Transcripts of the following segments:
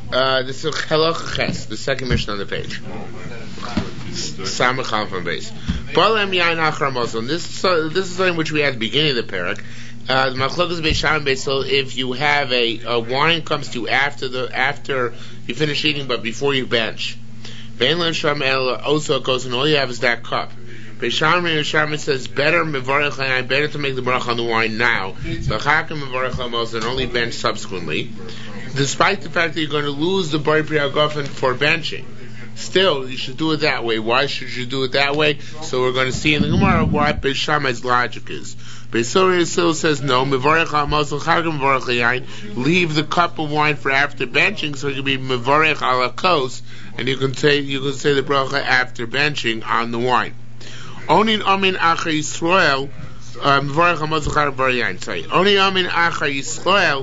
This is Halacha Ches, the second mission on the page. Samach Alpha base. Balem Yain Achar Muslim. This is something which we had at the beginning of the parak. The Machlokas Beisham Beisel. If you have a wine comes to you after you finish eating, but before you bench. Beinlan Sham El also goes, and all you have is that cup. Beisham says better mevarech layain, better to make the bracha on the wine now. B'chakim mevarech lamos, and only bench subsequently. Despite the fact that you're going to lose the Bari Pri Hagafen for benching, still you should do it that way. Why should you do it that way? So we're going to see in the Gemara why Beis Shammai's logic is. Beis Hillel still says no. Mevarech lamos v'chakim mevarech layain. Leave the cup of wine for after benching, so it can be mevarech ala kos, and you can say the bracha after benching on the wine. Only Amin Acha Yisrael, Mevarech HaMotzachar Barayain. Sorry. Only Amin Acha Yisrael,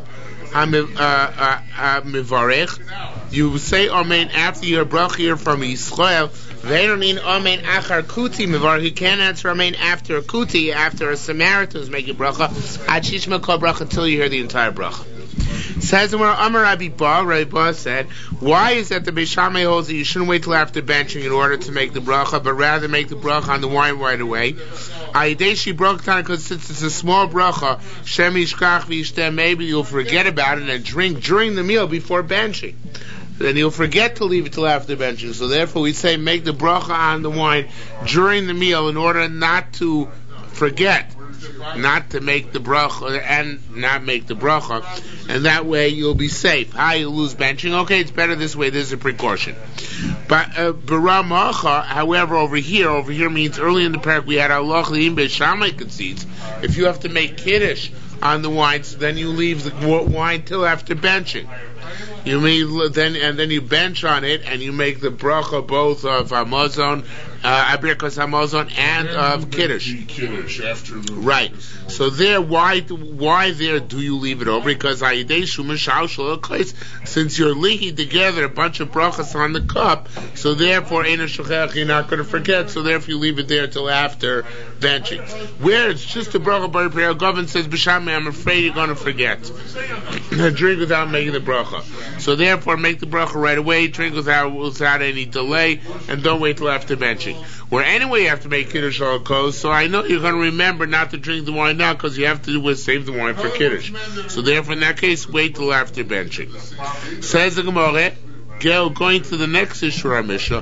Mevarech. You say Amen after your bracha from Yisrael. They don't need Amen Achar Kuti Mevarech. You can't answer Amen after a Kuti, after a Samaritan is making bracha. Ad Shishma Kol bracha until you hear the entire bracha. Says where Amar Rabbi Ba said, why is that the Beis Shammai holds that you shouldn't wait till after benching in order to make the bracha, but rather make the bracha on the wine right away? Because since it's a small bracha, maybe you'll forget about it and drink during the meal before benching. Then you'll forget to leave it till after benching. So therefore we say make the bracha on the wine during the meal in order not to forget, not to make the bracha and not make the bracha, and that way you'll be safe. How you lose benching? Okay, it's better this way. This is a precaution. But Baramacha, however, over here means early in the parak we had Allah Beis Shammai concedes. If you have to make kiddush on the wine, so then you leave the wine till after benching. You mean then you bench on it and you make the bracha both of Hamazon, Abirkas Hamazon, and of Kiddush. Right. So there, why there do you leave it over? Because since you're linking together a bunch of brachas on the cup, so therefore you're not going to forget. So therefore you leave it there till after benching. Where it's just a bracha, Bari Pri Hagafen says B'Shamai, I'm afraid you're going to forget. Drink without making the bracha. So therefore, make the bracha right away, drink without any delay, and don't wait till after benching. Where anyway you have to make kiddush al kos, so I know you're going to remember not to drink the wine now because you have to save the wine for kiddush. So therefore, in that case, wait till after benching. Says the Gemara, going to the next issue, our Mishnah.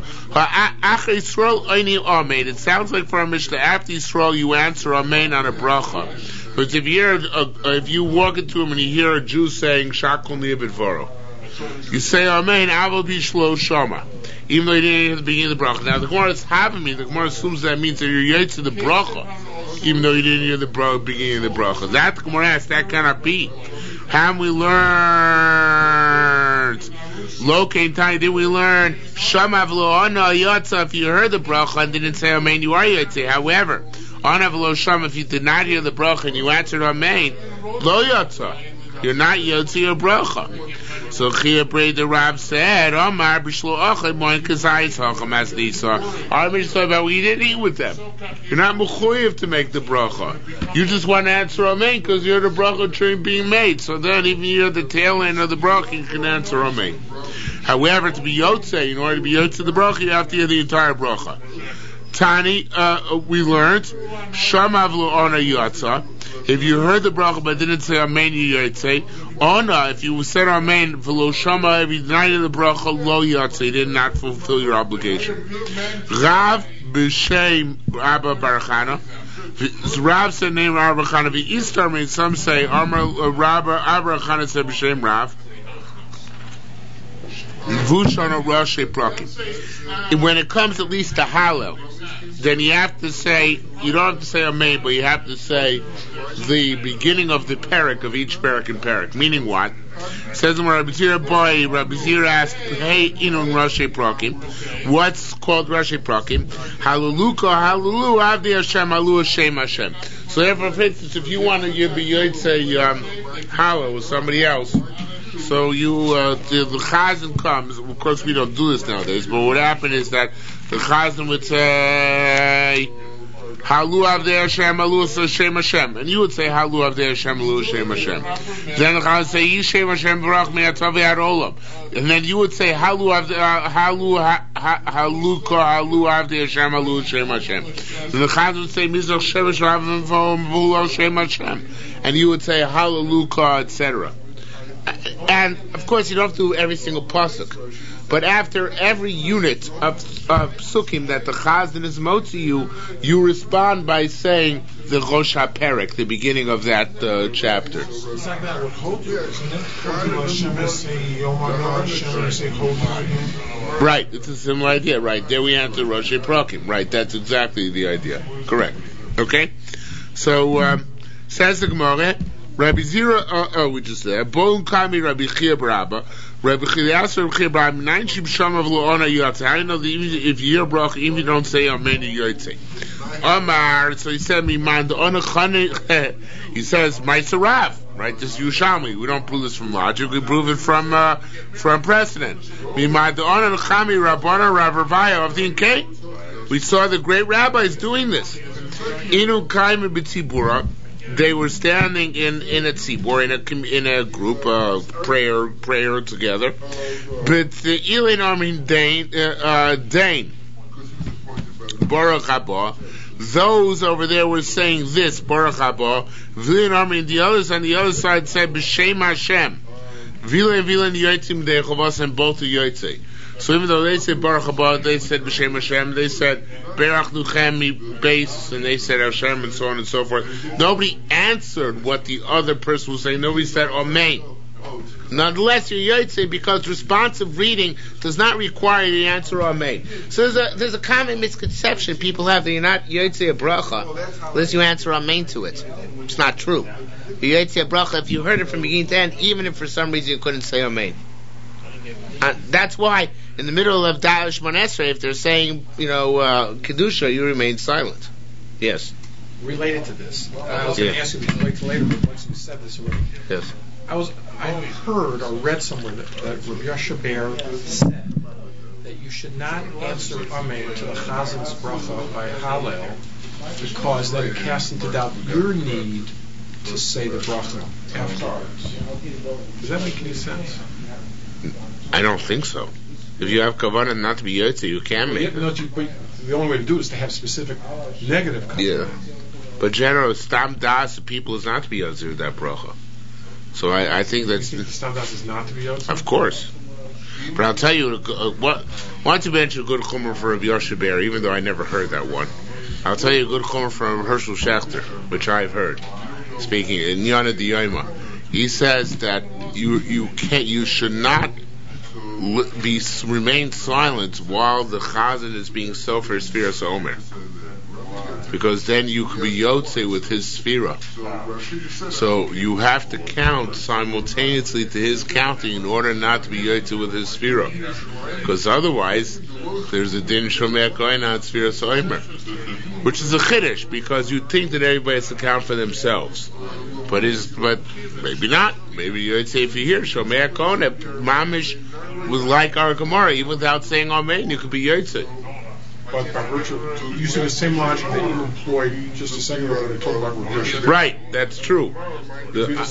It sounds like for our Mishnah, after Yisrael you answer Amen on a bracha. But if you walk into him and you hear a Jew saying Shakol Niyabidvaro, you say Amen, Aval Bishlo Shama, even though you didn't hear the beginning of the bracha. Now the Gemara is having me. The Gemara assumes that means that you're yet to the bracha, even though you didn't hear the beginning of the bracha. That the Gemara asks, that cannot be. Have we learned? Lo Kain Tani, did we learn? Shama V'lo Ana Yotza. If you heard the bracha and didn't say Amen, you are Yotze. However, Ana V'lo Shama, if you did not hear the bracha and you answered Amen, Lo Yotza. You're not Yotze your bracha. So Chia Brei the Rab said, Omar B'shlo Ochel Moin Kazayis Hacham as Nisa. Our Mishnah about we didn't eat with them. You're not mechuyev to make the bracha. You just want to answer Amen because you're the bracha train being made. So then even you're the tail end of the bracha, you can answer Amen. However, to be Yotze, in order to be Yotze the bracha, you have to hear the entire bracha. Tani, we learned, Shama V'lo Ona Yotza. If you heard the bracha but didn't say Amen, you Yotze. Ona, if you said Amen, V'lo Shama, if you denied the bracha, Lo Yotze, you did not fulfill your obligation. Rav B'Shem Rabba Barachana. Rav said name Rabba Barachana. V'Istar means some say Rabba Barachana said B'Shem Rav. When it comes at least to Hallel, then you have to say, you don't have to say Amen, but you have to say the beginning of the parak of each parak and parak. Meaning what? It says when Rabbi Zira asked, hey, Inun Rashi Prakim, what's called Rashi Prakim? Hallelujah, Hallelujah, Avdi Hashem, Halu Hashem Hashem. So therefore, for instance, if you want to be Yotzei Hallel with somebody else, so the Chazan comes, of course we don't do this nowadays, but what happened is that the Chazan would say, Halu Avdei Hashem, Halu Shem Hashem. And you would say Halu Avdei Hashem, Halu Shem Hashem. Then the Chazon would say Yishem Hashem Barach Me'atav Yad Olam. And then you would say Halu Avdei Hashem, Halu Shem Hashem. And the Chazon would say Mizrach Shemesh Ravim V'Vulu Shem Hashem. And you would say Hallelujah, etc. And of course, you don't have to do every single pasuk. But after every unit of psukim that the Chazon is motzi you respond by saying the Rosh HaPerek, the beginning of that chapter. It's like that with hope, isn't it? Right, it's a similar idea. Right, there we answer Rosh HaPerakim. Right, that's exactly the idea. Correct. Okay? So, says the Gemara, Rabbi Zira, we just said, Bon Kami Rabbi Chia Barabba, Rabbi Chia Rabbi Chia Barabba, Nine Shim Shamav Lo'ona Yotze. How do you know that even if you hear brach, even if you don't say Amen Yotze? Omar, so he said, Miman, the Ona Chane, he says, Maisarav, right? This is Yushami. We don't prove this from logic, we prove it from precedent. Miman, the Ona Chami Rabbana Rav Ravaya of the Inkei. We saw the great rabbis doing this. Inu Kaim B'Tzibura. They were standing in a tzibur, in a group of prayer together. But the Ilin Armin Dane Baruch Haba, those over there were saying this Baruch Haba. Vilin Armin, the others on the other side said B'Shem Hashem. Vilin Yotzim Dechovas, and both are Yotzei. So even though they said Baruch Haba, they said B'Shem Hashem, they said Berach Nuchem Beis, and they said Hashem, and so on and so forth. Nobody answered what the other person was saying. Nobody said Amen. Nonetheless, you're Yotzei because responsive reading does not require you to answer Amen. So there's a common misconception people have that you're not Yotzei a bracha unless you answer Amen to it. It's not true. You're Yotzei a bracha if you heard it from beginning to end, even if for some reason you couldn't say Amen. That's why in the middle of Da'ash Monesra, if they're saying, Kedusha, you remain silent. Yes. Related to this, I was going to ask you to wait till later, but once you said this already. Yes. I heard or read somewhere that Rabbi Yasha Bear said that you should not answer Amen to the Chazan's bracha by Hallel because that it casts into doubt your need to say the bracha afterwards. Does that make any sense? I don't think so. If you have kavanah not to be yotze, you can make it. The only way to do it is to have specific negative kavanah. Yeah. But general stam das people is not to be yotze with that bracha. So I think that's... You think stam das is not to be yotze? Of course. But I'll tell you, once you mention a good chumrah for Rabbi Yoshe Ber, even though I never heard that one, I'll tell you a good chumrah from Herschel Schachter, which I've heard, speaking in Yana D'Yoma. He says that you should not remain silent while the Chazan is being sofer Sfiras Omer, because then you could be Yotze with his Sfira. So you have to count simultaneously to his counting in order not to be Yotze with his Sfira, because otherwise there's a din Shomer Kohen on Sfiras Omer, which is a chiddush, because you think that everybody has to count for themselves. But maybe not. Maybe you'd say if you hear Shomer Kohen, Mamish was like our Gemara, even without saying Amen, you could be Yotzei. But by virtue of using the same logic that you employed just a second ago to talk about reversion. Right, that's true. We're not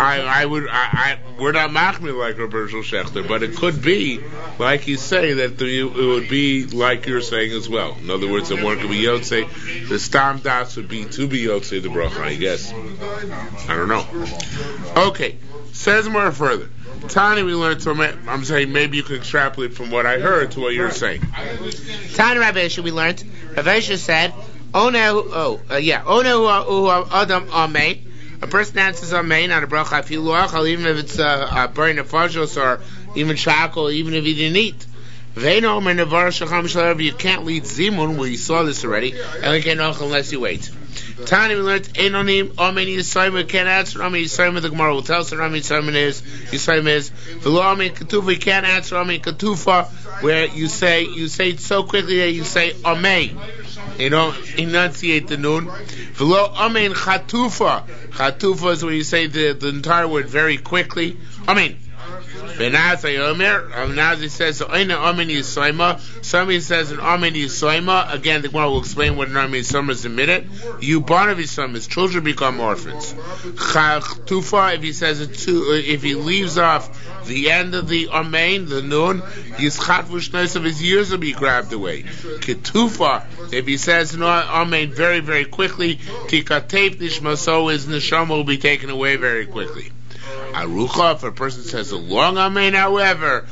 machmir like Roberto Schechter, but it could be, like you say, that it would be like you're saying as well. In other words, the one could be Yotzei, the Stam Das would be to be Yotzei the bracha, I guess. I don't know. Okay, says more further. Tani, we learned from it. I'm saying maybe you can extrapolate from what I heard to what you're saying. Tani Rav Esha, we learned. Rav Esha said, Ono Adam Amen. A person answers Amen on a bracha afilu, even if it's burning a fajos or even shakol, even if he didn't eat. You can't lead zimun. We saw this already, and we can't unless you wait. Tani, we learned Enonim Amen Yisayim. We can't answer Amen Yisayim. The Gemara will tell us what Amen Yisayim is. V'lo Amen Ketufa. We can't answer Amen Ketufa, where you say it so quickly that you say Amen. You don't enunciate the nun. V'lo Amen Chatufa. Chatufa is when you say the entire word very quickly. Amen. Benazai Omer, Nazi says, Oina Omen Yisoima. Somebody says an Omen Yisoima. Again, the Gemara will explain what an Omen Yisoima is in a minute. Yubanav Yisoimas, children become orphans. Tufa, if he says it if he leaves off the end of the Omen, the Nun, Yischatvu Shnois of his years will be grabbed away. Ketufa, if he says an Omen very, very quickly, Tikatep Nishmaso, his Neshama will be taken away very quickly. Arucha, if a person says a long Amen, however,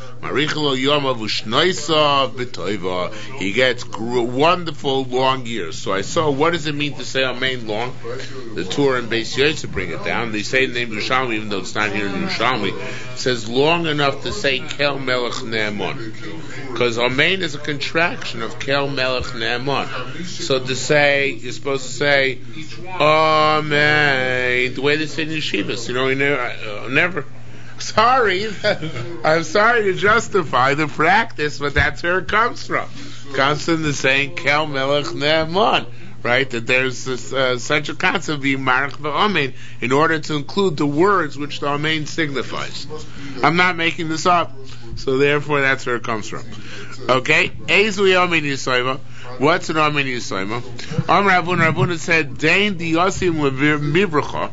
he gets wonderful long years. So I saw, what does it mean to say Amen long? The Torah and Beis Yosef bring it down. They say the name Yerushalmi, even though it's not here in Yerushalmi, it says long enough to say Kel Melech Ne'eman. Because Amen is a contraction of Kel Melech Ne'eman. So to say, you're supposed to say Amen, the way they say in yeshivas, never. Sorry, I'm sorry to justify the practice, but that's where it comes from. It comes from the saying Kel Melech Ne'eman, right? That there's such a concept of being Marach v'Amen in order to include the words which the Amen signifies. I'm not making this up, so therefore that's where it comes from. Okay, Ezui Amen Yisoima. What's an Amen Yisoima? Rabuna said, Dain di Yosim Mibracha.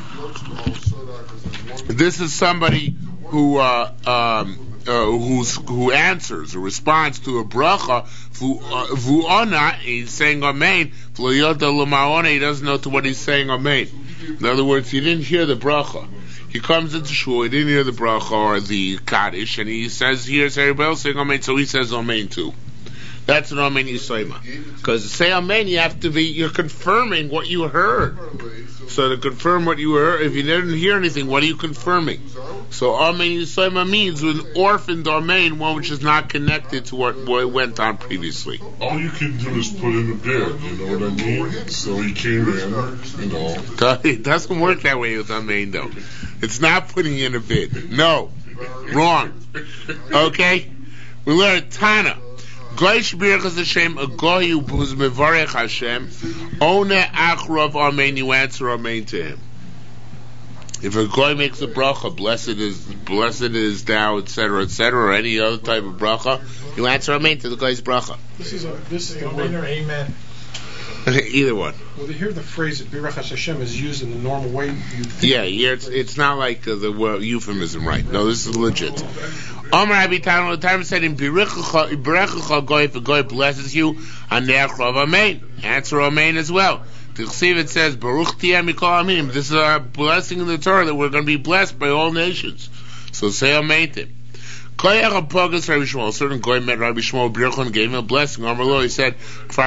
This is somebody who answers or responds to a bracha. Vu'ana, he's saying Amen. V'loyota l'ma'ona, he doesn't know to what he's saying Amen. In other words, he didn't hear the bracha. He comes into shul, he didn't hear the bracha or the kaddish, and he says, here's everybody else saying Amen, so he says Amen too. That's an Amen Yisoima. Because to say Amen, you're confirming what you heard. So to confirm what you heard, if you didn't hear anything, what are you confirming? So Amen Yisoima means an orphaned Amen, one which is not connected to what went on previously. All you can do is put in a bid, you know what I mean? So he came in, It doesn't work that way with Amen, though. It's not putting in a bid. No. Wrong. Okay? We learned Tana. Goy shbirchas Hashem, a goy who's mevarech Hashem, one achrov Amen, you answer Amen to him. If a goy makes a bracha, blessed is thou, etc., or any other type of bracha, you answer Amen to the goy's bracha. This is the Amen or Amen. Either one. Well, to hear the phrase "Birach Hashem" is used in the normal way. Yeah, it's not like the euphemism, right? No, this is legit. Omar Abitano, the time said in Birechacha goy, if a goy blesses you, Aneachrav Amen. Answer Amen as well. The Chesiv it says Baruch Tiyeh Mikol Aminim. This is a blessing in the Torah that we're going to be blessed by all nations. So say Amen to him. A certain goy met Rabbi Shmuel Bircha and gave him a blessing. Amar he said,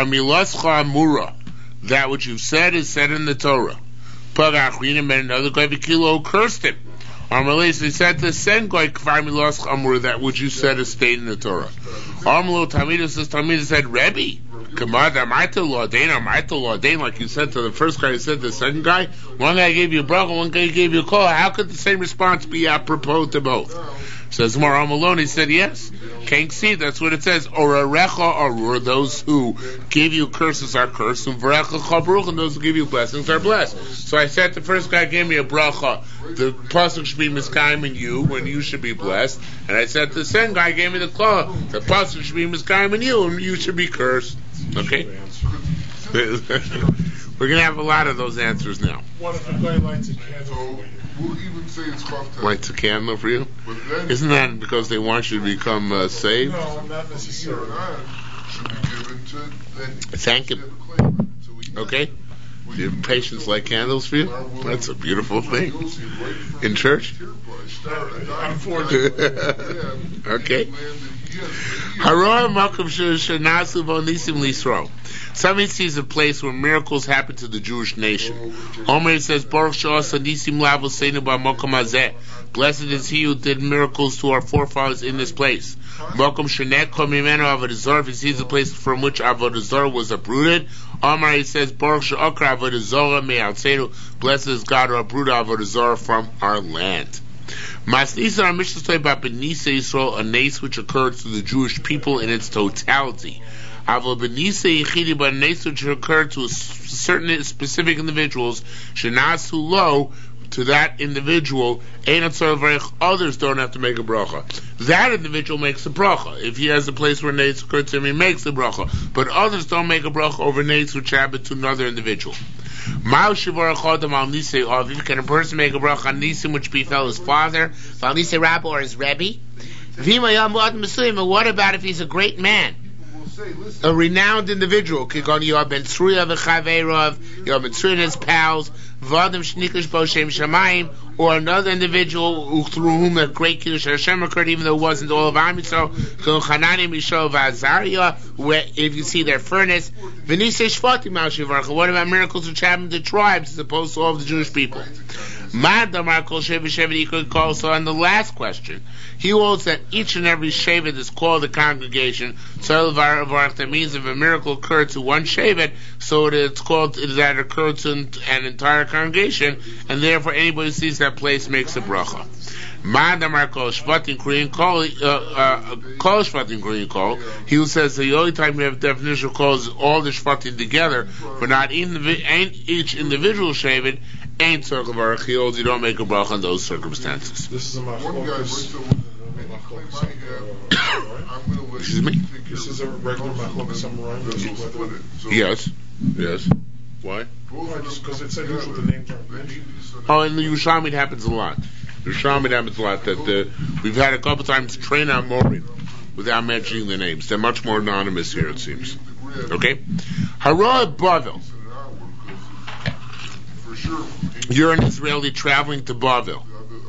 that which you've said is said in the Torah. Met another goy Vikilo cursed him. Amar so he said to the same goy that which you said is stated in the Torah. Amar Talmida said, Rebbe, like you said to the first guy, you said to the second guy, one guy gave you a bracha, one guy gave you a call. How could the same response be apropos to both? Says Mar Malone, he said yes. Can't see, that's what it says. Or arecha arur, those who give you curses are cursed, and v'recha chabruch, and those who give you blessings are blessed. So I said the first guy gave me a bracha, the pasuk should be miskayim in you, when you should be blessed. And I said the second guy gave me the claw, the pasuk should be miskayim in you, and you should be cursed. Okay? We're going to have a lot of those answers now. What if a guy lights a candle? We'll even say it's Chaftan. Lights a candle for you? Isn't that because they want you to become saved? No, not necessarily. Thank him. Okay? Do you have patients light candles for you? That's a beautiful thing. In church? Unfortunately. Okay. Somebody sees a place where miracles happen to the Jewish nation. Omer says, blessed is he who did miracles to our forefathers in this place. If he sees a place from which Avodah Zarah was uprooted, Omer he says, blessed is God who uprooted Avodah Zarah from our land. Masnisa, our Mishnah talks about B'nisa Yisrael, a nace which occurred to the Jewish people in its totality. Avol B'nisa Yechidi, but a nace which occurred to certain specific individuals, Shenasu Lo, to that individual, others don't have to make a bracha. That individual makes a bracha. If he has a place where Neitz occurred to him, he makes a bracha. But others don't make a bracha over Neitz which happened to another individual. Can a person make a bracha on Nisim which befell his father, Rabbi or his Rebbe? What about if he's a great man? A renowned individual, Yoav ben Tzruya v'chaveirav, Yoav ben Tzruya and his pals, V'adam shniklish bo shem shamayim, or another individual through whom a great Kiddush Hashem occurred, even though it wasn't all of Am Yisrael, Chanani, Misho, v'Azariah, where if you see their furnace, V'nisei shvatim al shivarcha. What about miracles which happen to tribes as opposed to all of the Jewish people? So on the last question, he holds that each and every Shevet is called the congregation. That means if a miracle occurred to one Shevet, so it's called that it occurred to an entire congregation, and therefore anybody who sees that place makes a bracha. He who says the only time you have definition calls all the Shvatim together, but not each individual Shevet, ain't circle baruch. He holds you don't make a bracha in those circumstances. This is a machlokas. Excuse me? This is a regular machlokas Amoraim. Yes. Why? Just because it's unusual the names aren't mentioned. Oh, in the Yerushalmi it happens a lot. That we've had a couple times train our Morim without mentioning the names. They're much more anonymous here, it seems. Okay? Hara Bavel. You're an Israeli traveling to Bavel.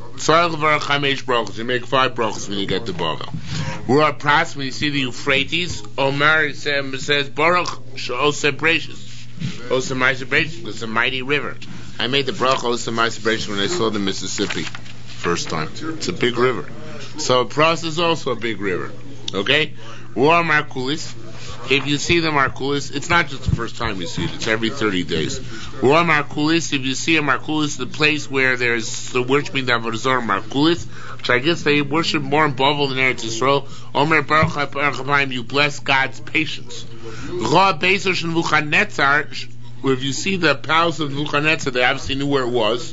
You make 5 brachos when you get to Bavel. We're at Pras, when you see the Euphrates, Omar says, Baruch Oseh Brachos. Oseh Ma'aseh Brachos, it's a mighty river. I made the bracha Oseh Ma'aseh Brachos when I saw the Mississippi first time. It's a big river. So Pras is also a big river. Okay? War Markulis. If you see the Markulis, it's not just the first time you see it, it's every 30 days. War Markulis, if you see a Markulis, the place where there's the worshiping the Avodah Zarah Markulis, which I guess they worship more in Bavel than Eretz Yisrael, Omer Baruch HaParachayim, you bless God's patience. Ra Beisosh and Nebuchadnezzar, if you see the palace of Nebuchadnezzar, they obviously knew where it was.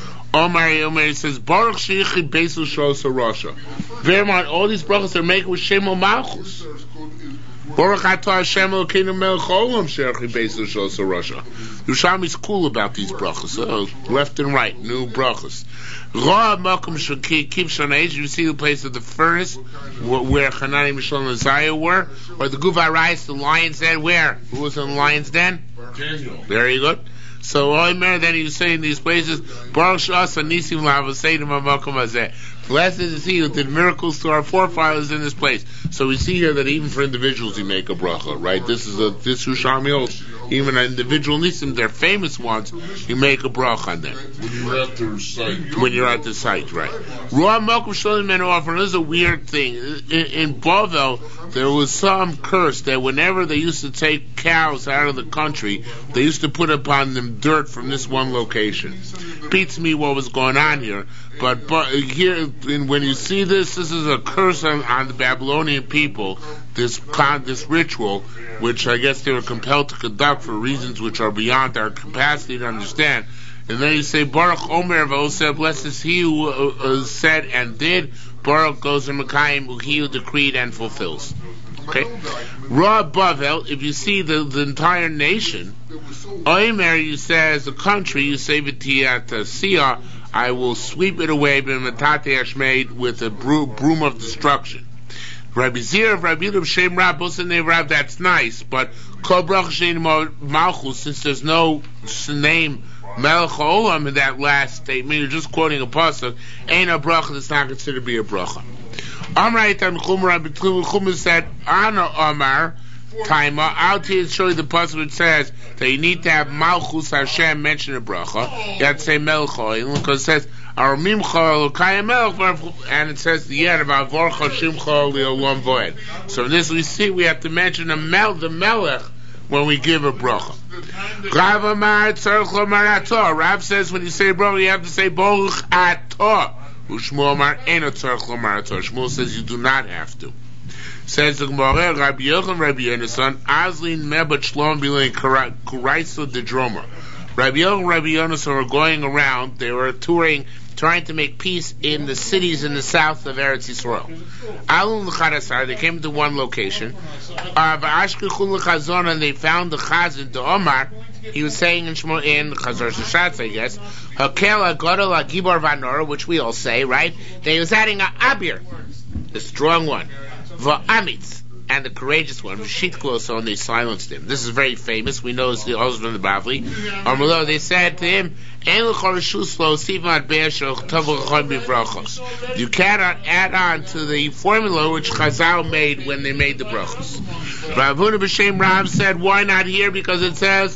Omer says, Baruch Sheichi Beisosh Shosa Rasha. Bear in mind, all these brachas are making with Shemo Malchus. Baruch Atah Hashem Elokeinu Melech Haolam She'echi Beisosh Shosa Rasha. Yerushalmi's cool about these brachas, so left and right, new brachas. Ra Malkum Shaki Kivshon Eish, you see the place of the furnace where Hanani, Mishael, and Uzziah were, or the Guva Arayis, the lion's den, where? Who was in the lion's den? Daniel. Very good. So Omer, then he was saying these places, Baruch Shasa Nisim Lavasedim Amakom Hazeh. Blessed is he who did miracles to our forefathers in this place. So we see here that even for individuals you make a bracha, right? This Yerushalmi holds. Even an individual Nisim, they're famous ones, you make a bracha on them. When you're at their site. When you're at the site, right. Ruah Malkum Shalom Men offer. This is a weird thing. In Bavel, there was some curse that whenever they used to take cows out of the country, they used to put upon them dirt from this one location. Beats me what was going on here. But here, when you see this is a curse on the Babylonian people, this ritual, which I guess they were compelled to conduct for reasons which are beyond our capacity to understand. And then you say, Baruch Omer V'oseh, blessed is he who said and did, Baruch goes to Mekayim, who he who decreed and fulfills. Okay? Ra Bavel, if you see the entire nation, Omer, you say as a country, you say V'tiyat Siyah, I will sweep it away with a broom of destruction. Rabbi Zir, Rabbi Yudam, Shem Rab, Bosanei Rab, that's nice, but Kol Brach Shein Malchus, since there's no name Melech Haolam in that last statement, you're just quoting a pasuk, ain't a bracha that's not considered to be a bracha. Amar Yitam Chum, Rabbi Chum said, Ana Amar, Taima, I'll show you the pasuk which says that you need to have Malchus Hashem mention a bracha. You have to say Melech Haolam, because it says, and it says the end about Vorcha Shimcha Le'olam Voed. So this we see we have to mention the Melech when we give a bracha. Rav says when you say bracha you have to say Baruch Atah. Shmuel says you do not have to. Says the Gemara, Rabbi Yochanan, Rabbi Yonasan, Azlin Mebat Shlom Bilei Kuraiso de Droma. Rabbi Yochanan and Rabbi Yonasan were going around. They were touring, trying to make peace in the cities in the south of Eretz Yisrael. Alun l'chadasar, they came to one location. V'ashkechun l'chazon, and they found the chazan, the Omar. He was saying in Chazar Shashatz, I guess, Hakel Agadol Agibor Vanora, which we all say, right? That he was adding a Abir, the strong one, Va'amitz, and the courageous one, V'shitklosah, and they silenced him. This is very famous. We know it's the also from the Bavli. Amrlo, they said to him, you cannot add on to the formula which Chazal made when they made the brachos. Rav Huna b'Shem Rav said, why not here? Because it says,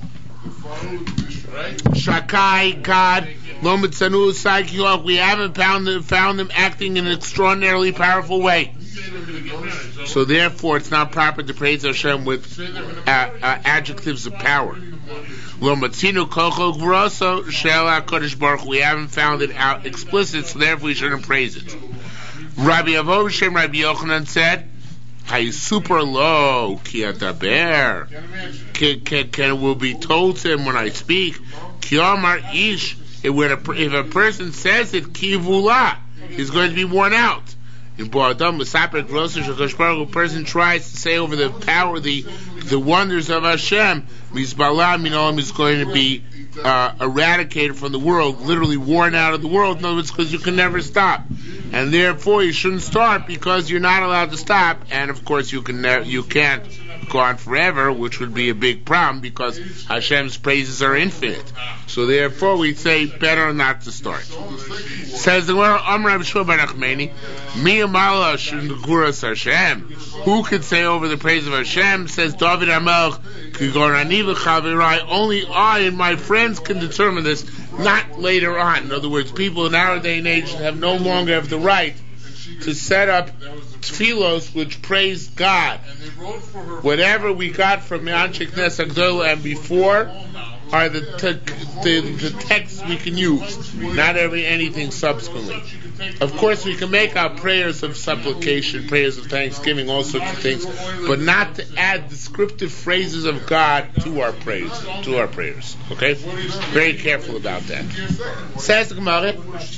Shakai, God, Lo Mitzanu, Saikiyok, we haven't found them acting in an extraordinarily powerful way. So therefore, it's not proper to praise Hashem with adjectives of power. Lo Matzinu Kocho Gvroso Shel HaKadosh Baruch Hu, we haven't found it out explicit, so therefore we shouldn't praise it. Rabbi Avo B'Shem Rabbi Yochanan said, Hay super low, ki ataber. Can will be told to him when I speak. Ki amar ish. If a person says it, ki vula, he's going to be worn out. If a person tries to say over the power, the wonders of Hashem, Mizbalah, is going to be eradicated from the world, literally worn out of the world. In other words, because you can never stop, and therefore you shouldn't start because you're not allowed to stop. And of course, you can't go on forever, which would be a big problem because Hashem's praises are infinite. So therefore, we say better not to start. Says the word Amar B'Shua Bar Nachmani, Mi Amala Sh'Nekuras Hashem. Who could say over the praise of Hashem? Says David HaMelech, Kigorani v'Chavirai. Only I and my friends can determine this, not later on. In other words, people in our day and age have no longer have the right to set up tefillos which praise God. Whatever we got from Anshe Knesset Gdola and before are the texts we can use, not anything subsequently. Of course, we can make our prayers of supplication, prayers of thanksgiving, all sorts of things, but not to add descriptive phrases of God to our prayers. Okay, very careful about that. Says the Gemara.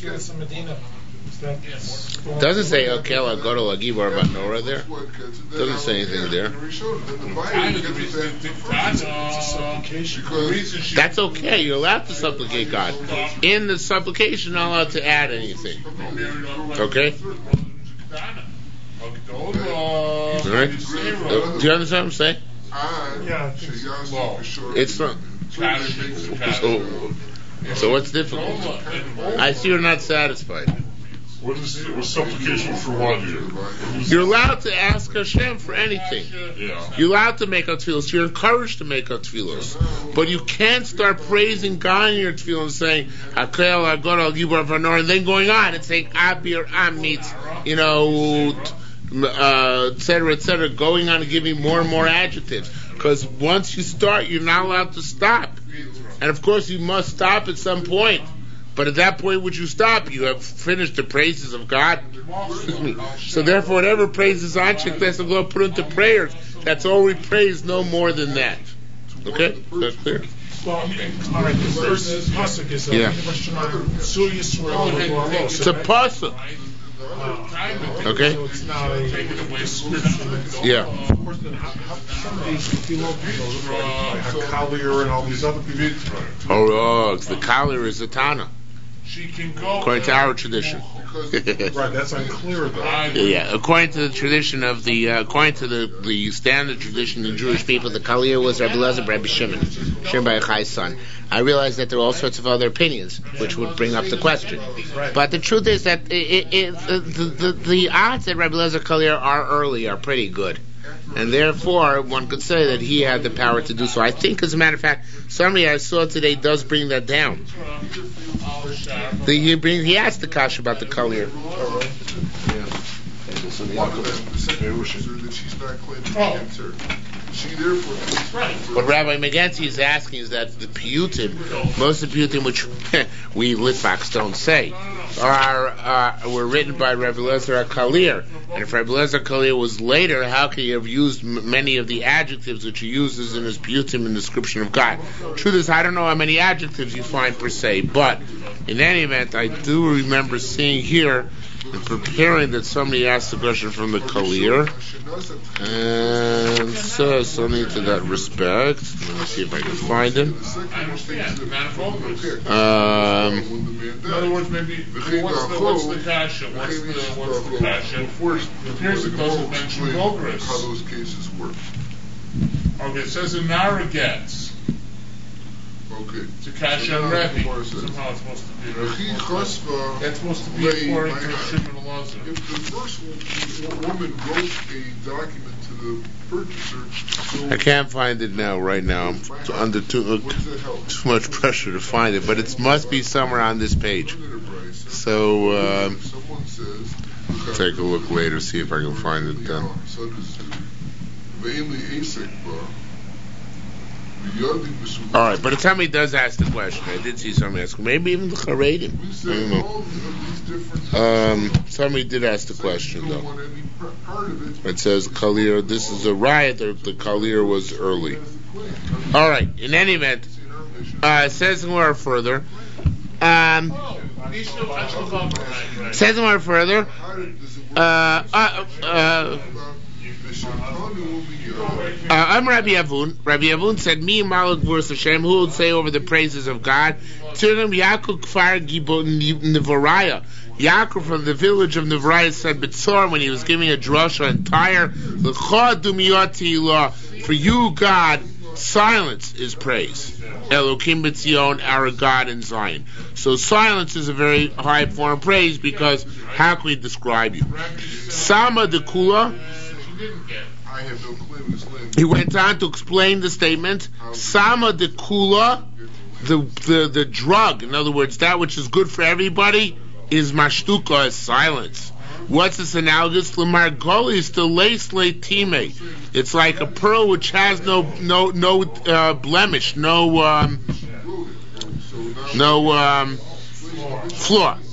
Doesn't say Okel Agadol Agibor Vanora there. Doesn't say anything there. That's okay. You're allowed to supplicate God. In the supplication, not allowed to add anything. Okay? Alright? Do you understand what I'm saying? Yeah. It's from. So what's difficult? I see you're not satisfied. What's supplication for what here? You're allowed to ask Hashem for anything. Yeah. You're allowed to make out tefillos. You're encouraged to make out tefillos. But you can't start praising God in your tefillah and saying, Hakel, Agadol, Gibor, Vanor, and then going on and saying, Abir, Amit, etc., going on and giving more and more adjectives. Because once you start, you're not allowed to stop. And of course, you must stop at some point. But at that point, would you stop? You have finished the praises of God. So therefore, whatever praises Anshe Knesset Gdola put into prayers, that's all we praise, no more than that. Okay? That's clear? Well, all right, the first pasuk is It's a pasuk. Okay? So it's not a description. Yeah. Of course, then some of these Hakalier and all these other people. Oh, the Kalir is a Tana. According to our tradition. Right, that's unclear though. Yeah, according to the tradition of according to the standard tradition of Jewish people, the Kalir was Rabbi Elazar Rabbi Shimon Bar Yochai's son. I realize that there are all sorts of other opinions, which would bring up the question. But the truth is that the odds that Rabbi Elazar Kalir are pretty good. And therefore, one could say that he had the power to do so. I think, as a matter of fact, somebody I saw today does bring that down. He asked the Kash about the Kalir. Yeah. What Rabbi Meganti is asking is that the piyutim, most of the piyutim which we Litvaks don't say, were written by Rabbi Eliezer HaKalir. And if Rabbi Eliezer HaKalir was later, how could he have used many of the adjectives which he uses in his piyutim in the description of God? Truth is, I don't know how many adjectives you find per se, but in any event, I do remember seeing here and preparing that somebody asked the question from the Kalir, and says something to that respect. Let me see if I can find him. In other words, maybe what's the kasha? What's the kasha? It appears it doesn't mention Gogris. How those cases work. Okay, it says in Narragansett. Okay. To kasha and Rebbe. Somehow it's supposed to be. That's supposed to be according to Shimon Elazar. If the first woman wrote a document to the purchaser, I can't find it right now. I'm under too much pressure to find it, but it must be somewhere on this page. So take a look later, see if I can find it then. Alright, but Atami does ask the question. I did see somebody ask. Maybe even the Charedim. I don't know. Somebody did ask the question, though. It says Kalir. This is a riot. The Kalir was early. Alright, in any event, it says more further. Says more further. I'm Rabbi Avun. Rabbi Avun said, "Me Malak V'Urs Hashem." Who would say over the praises of God? Tzirnam Yaakov Kfar Gibon Nevoraya. Yaakov from the village of Nevoraya said, "B'tzor," when he was giving a drasha and Tyre, "L'cha dumiyati ilah." For you, God, silence is praise. Elokim b'tzion, our God in Zion. So silence is a very high form of praise, because how can we describe you? Sama de Kula. I have no claim in this land. He went on to explain the statement, Sama de Kula, the drug, in other words, that which is good for everybody, is mashtuka, is silence. What's this analogous? L'margolis the lace time. It's like a pearl which has no blemish, no flaw.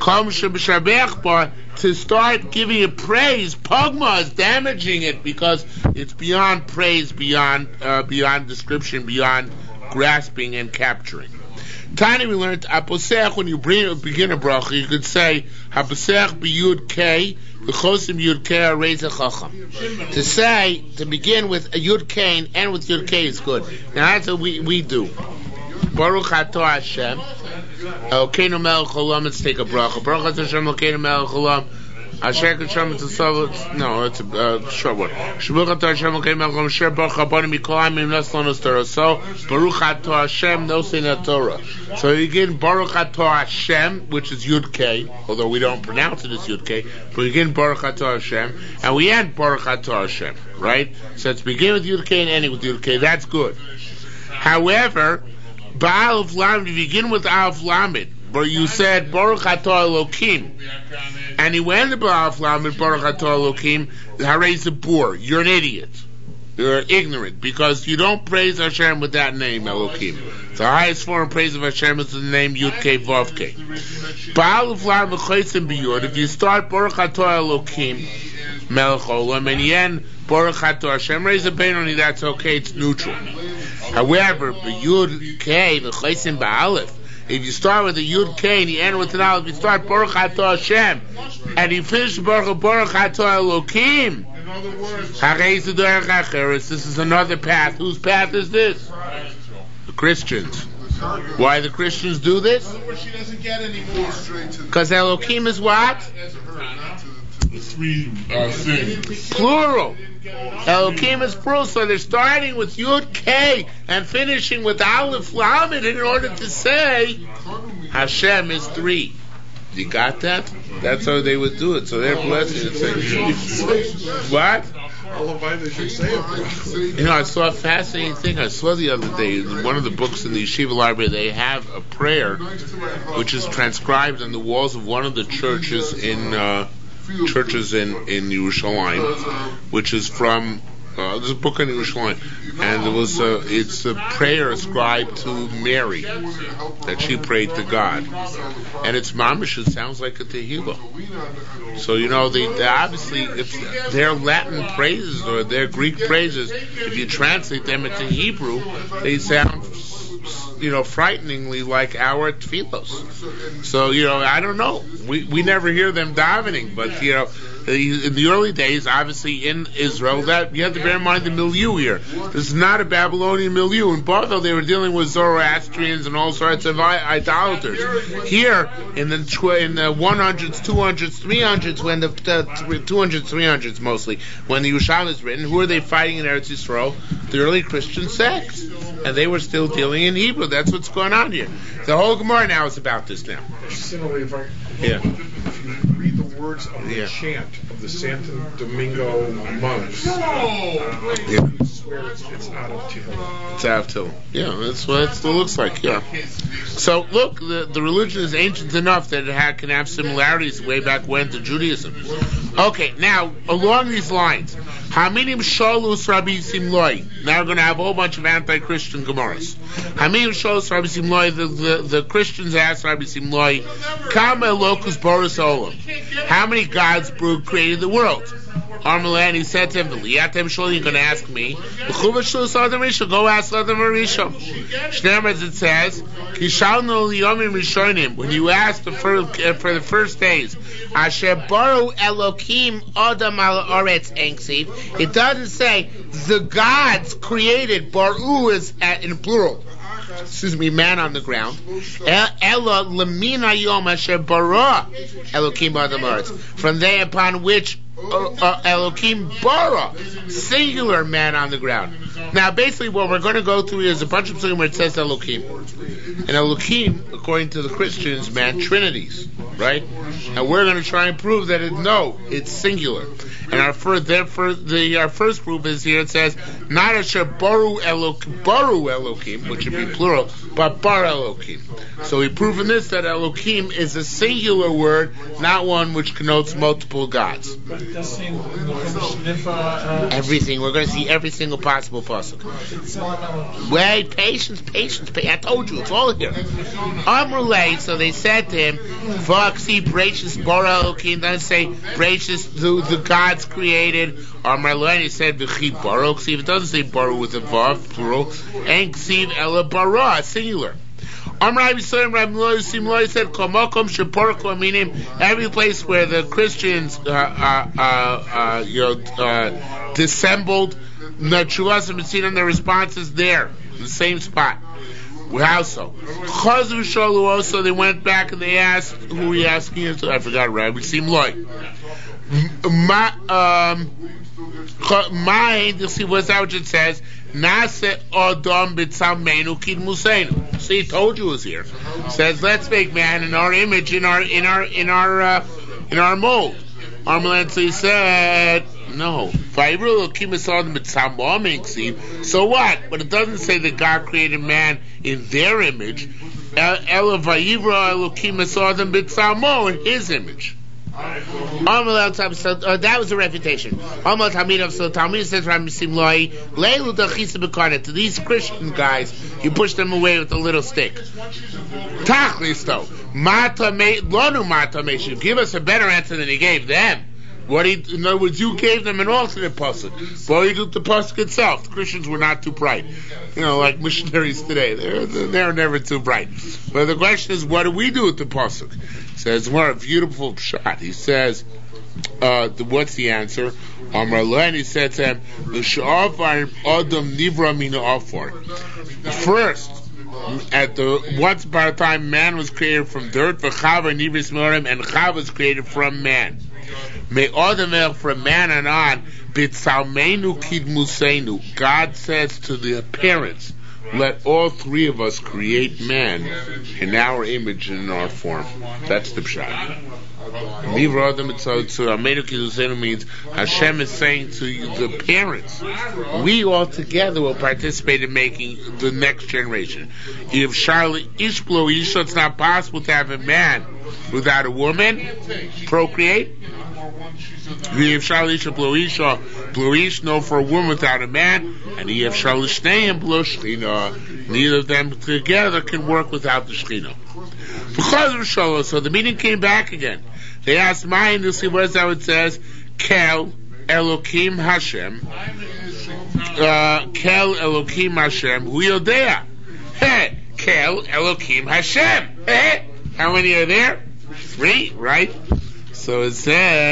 To start giving it praise, Pogma is damaging it, because it's beyond praise, beyond description, beyond grasping and capturing. Tani, we learned Aposech, when you begin a bracha, you could say Aposech b'yud K, v'chosim yud K areza chacham. To begin with a yud K and end with yud K is good. Now that's what we do. Baruch atah Hashem. Elokeinu melech olam. Let's take a bracha. Baruch atah Hashem Elokeinu melech olam. Asher k'shem tzavot. No, it's a short word. Baruch atah Hashem Elokeinu melech olam. Asher baruch habonim mikol ha'amim naslonos Torah. So Baruch atah Hashem, no sin at Torah. So you begin Baruch atah Hashem, which is Yud K, although we don't pronounce it as Yud K. But we begin Baruch atah Hashem, and we end Baruch atah Hashem, right? So it's begin with Yud K and ending with Yud K. That's good. However, Ba'alef Lamed, you begin with Alef Lamed, but you said Baruch atah Elokim, and you went to Ba'alef Lamed, Baruch atah Elokim, Harei Zabur. You're an idiot. You're ignorant, because you don't praise Hashem with that name, Elokim. The highest form of praise of Hashem is the name Yud K Vav K. Ba'alef Lamed Chaysim B'Yud. If you start Baruch atah Elokim, Melech Olam, and you end Baruch atah Hashem, raise a Benoni, that's okay, it's neutral. However, the Yud K, the Chaysim Ba'alef, if you start with the Yud K and you end with an Aleph, you start Baruch atah Hashem, and you finish Baruch atah Elokim, this is another path. Whose path is this? The Christians. Why the Christians do this? Because Elokim is what? Three things. Plural. Elokim is plural, so they're starting with Yud K and finishing with Aleph Lamed in order to say Hashem is three. You got that? That's how they would do it. So they're blessing it. What? You know, I saw a fascinating thing. I saw the other day in one of the books in the Yeshiva library. They have a prayer which is transcribed on the walls of one of the churches in Yerushalayim, which is from There's a book in Yerushalayim, and it's a prayer ascribed to Mary that she prayed to God, and it's mamish. It sounds like a tehillah. So they obviously, if they're Latin praises or their Greek praises, if you translate them into Hebrew, they sound frighteningly like our tefillos. So I don't know. We never hear them davening, but in the early days, obviously in Israel, that you have to bear in mind the milieu here. This is not a Babylonian milieu. In Bavel, they were dealing with Zoroastrians and all sorts of idolaters. Here, in the 100s, 200s, 300s, when the 200s, 300s mostly, when the Yerushalmi is written, who are they fighting in Eretz Yisrael? The early Christian sects, and they were still dealing in Hebrew. That's what's going on here. The whole Gemara now is about this now. Similarly, if you read the words of the chant of the Santo Domingo monks, you swear it's out of Tehillah. It's out of Tehillah. Yeah, that's what it still looks like. Yeah. So look, the religion is ancient enough that it can have similarities way back when to Judaism. Okay, now along these lines, Haminim Shalus Rabbi Simloi. Now we're going to have a whole bunch of anti-Christian Gemaras. Haminim Shalus Rabbi Simloi. The Christians asked Rabbi Simloi, Kama Locus Boris Olam. How many gods created the world? Armalan, he said to him, you're going to ask me. Go ask Adam Arishon. Shneim, as it says, when you ask for the first days, Asher Baru Elokim Adam al Oretz Enksiv, it doesn't say the gods created. Baru is in plural. Man on the ground. Ella lemina yom asher bara Elokim Adam Oretz. From there upon which Elokim bara, singular man on the ground. Now, basically, what we're going to go through is a bunch of things where it says Elokim, and Elokim, according to the Christians, meant trinities, right? And we're going to try and prove that it's singular. And our first proof is here. It says not asher baru Elokim, which would be plural, but bar Elokim. So we prove in this that Elokim is a singular word, not one which connotes multiple gods. Everything. We're going to see every single possible pasuk. Wait, patience. I told you, it's all here. Amrulay, so they said to him, Vaksi, Bracious, Bara Elokim, doesn't say Bracious, the gods created. Amrulay, he said, V'chi Bara Ksiv, it doesn't say Bara with a Vav, plural, and Ksiv Ela Bara, singular. Rabbi Simloi said, meaning every place where the Christians dissembled Natchulas and Messina, their response is there, in the same spot. How so? Also, they went back and they asked, who are we asking? I forgot, Rabbi Simloi. What's that which it says? Nase Adam b'tzalmeinu kidmusenu. See, he told you it was here. It says, let's make man in our image, in our mold. Armalan, so he said, no. So what? But it doesn't say that God created man in their image. In his image. That was a refutation. Talmud says, to these Christian guys, you push them away with a little stick. Tachlis though, give us a better answer than he gave them. In other words, you gave them an alternate pasuk. Well, you did the pasuk itself. The Christians were not too bright, like missionaries today. They're never too bright. But the question is, what do we do with the pasuk? Says, what a beautiful shot. He says, what's the answer? And he said to him, first, once upon a time, man was created from dirt, and Chava was created from man. From man and on, God says to the parents, let all three of us create man in our image and in our form. That's the pshat. Means Hashem is saying to the parents, we all together will participate in making the next generation. If Charlotte Ishblo Isha, it's not possible to have a man without a woman procreate. V'yev shalisha bluisha, bluish no for a woman without a man, and yev shalishneim blo shchina. Neither of them together can work without the shchina. So the meeting came back again. They asked Mayan to see where's how it says Kel Elokim Hashem. Kel Elokim Hashem. Who yodea? Hey, Kel Elokim Hashem. Hey, how many are there? 3, right? So it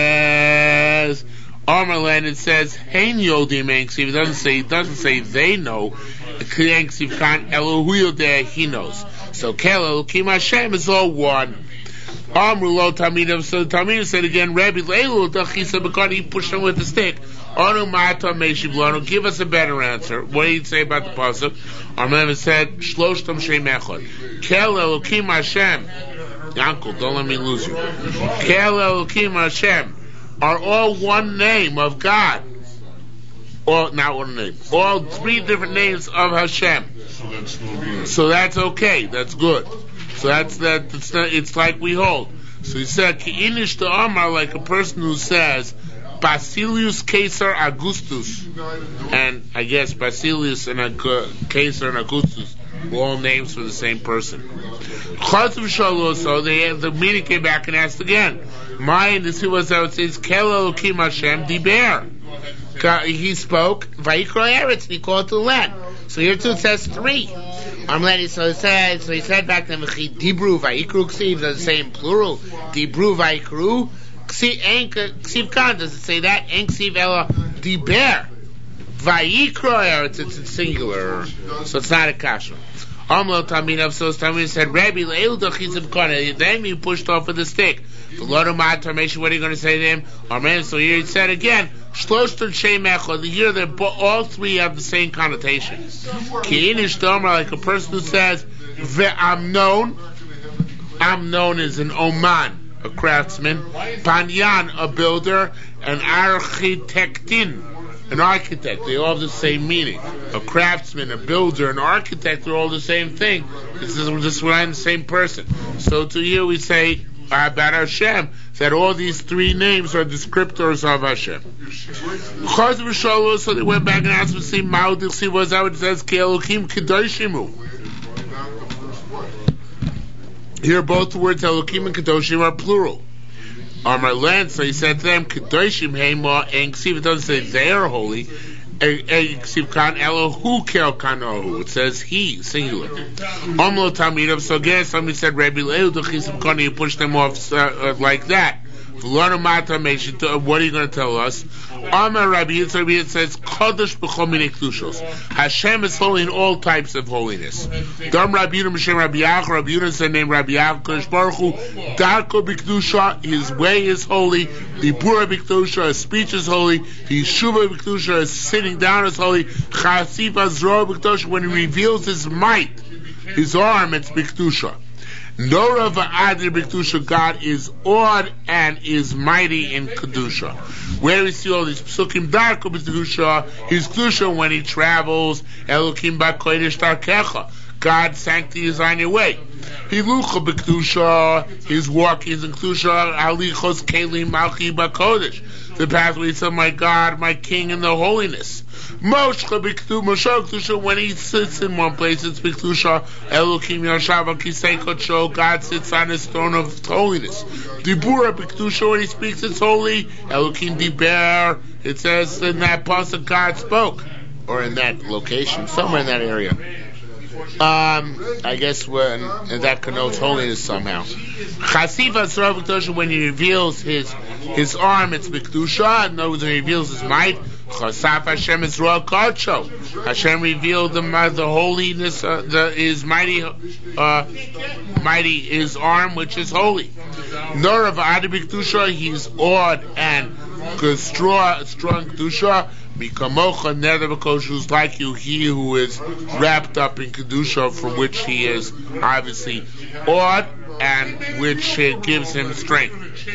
says Amarlan. It says Hein Yodim Enksiv. It doesn't say they know. Enksiv Kan Elohu Yodea. He knows. So Kel Elokim Hashem is all one. Amrulo Talmidim. So the Talmidim said again, Rabbi Leilu Dachisa Bakar. He pushed him with the stick. Anu Mata Meshi Blano. Give us a better answer. What did he say about the pasuk? Amarlan said Shloshtam Shem Echad. Kel Elokim Hashem. Uncle, don't let me lose you. Kel Elokim Hashem are all one name of God. Or not one name. All 3 different names of Hashem. So that's okay. That's good. So that's that. It's like we hold. So he said, "Ki'inish to Amar," like a person who says, "Basilius Caesar Augustus," and I guess Basilius and Caesar and Augustus were all names for the same person. So the meeting came back and asked again. Mine, this was how it says, "Kel Elokim Hashem Diber." He spoke, Vayikra Eretz, and he called to the land. So here too it says 3. So he said back then, Dibru Vayikru Ksiv, does it say in plural? Dibru Vayikru Ksiv Kan, does it say that? En Ksiv Ela Diber. Vayikra Eretz, it's in singular, so it's not a kasha. Amlo Talmidim, so Talmidim said, Rabbi Leil Dachizim Kana, then you pushed off with the stick. The Lord of Matamation, what are you going to say to him? Amen. So here he said again, Shloshton Shem Echad. Here all 3 have the same connotation. Ki'inish Domer, like a person who says, Ve'amnon. Amnon is an Oman, a craftsman. Panyan, a builder. An Architektin, an architect. They all have the same meaning. A craftsman, a builder, an architect, they're all the same thing. This is the same person. So to you we say, about Hashem, that all these 3 names are descriptors of Hashem. So they went back and asked to see Ma'udil, was how it says Elokim Kedoshimu. Here both the words Elokim and Kedoshim are plural. Amarlan, so he said to them, Kedoshim Heima and Ksiv, it doesn't say they are holy. Ksiv Kan Elohu Kel Kanohu. It says he, singular. Omlo Talmidim. So again, somebody said Rabbi Leil Dachizim Kana. You push them off like that. What are you going to tell us? Amar Rabbi Yitzhak says, Kodesh b'chol minei kedushos. Hashem is holy in all types of holiness. Dam Rabbi Yehuda M'shem Rabbi Yaakov. Rabbi Yehuda is the name Rabbi Yaakov. Kodesh Baruch Hu, Darko b'kedusha. His way is holy. Dibura b'kedusha. His speech is holy. His shuva b'kedusha. His sitting down is holy. Chasif azro b'kedusha. When he reveals his might, his arm, it's b'kedusha. Nora v'adir b'kedusha, God is awed and is mighty in kedusha. Where we see all these psukim, darko b'kedusha, his kedusha when he travels, Elokim b'kodesh darkecha, God's sanctity is on your way. Hilucha b'kedusha, his walk is in kedusha, alichos kelim malchi b'kodesh, the pathways of my God, my King in the holiness. Moshcha b'kedusha, when he sits in one place, it's b'kedusha. Elokim yashav al kisei kodsho, God sits on his throne of holiness. Dibura b'kedusha, when he speaks, it's holy. Elokim diber, it says in that pasuk God spoke, or in that location, somewhere in that area. I guess and that connotes holiness somehow. Chasif asra b'kedusha, when he reveals his arm, it's b'kedusha. In other words, when he reveals his might. Chasaf Hashem is Ruach Kodsho. Hashem revealed the holiness, his mighty his arm, which is holy. Nor of Adi B'Kedusha, he's awed and strong Kedusha. Mikamocha Neder B'Kodesh, who's like you, he who is wrapped up in Kedusha, from which he is obviously awed, and which gives him strength.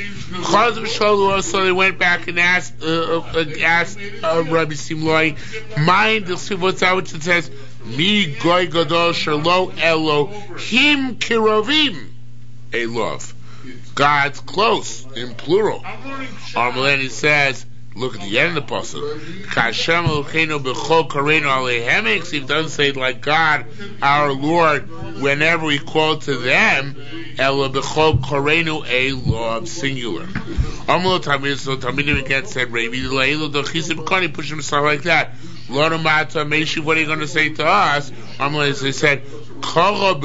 So they went back and asked Rabbi Simloi, mind what's that which it says, Mi goy gadol shelo Elohim kirovim elov. God's close, in plural. Armelani says, look at the end of the pasuk. Kashem Elokeinu b'chol kareinu aleihem. He doesn't say like God, our Lord, whenever we call to them. Ela b'chol kareinu elav, singular. Amlo tamid, so Tamidim again said, Rabbi Leilu dochisi b'kani, push himself like that. Lord Amata Meshiv, what are you going to say to us? They said, God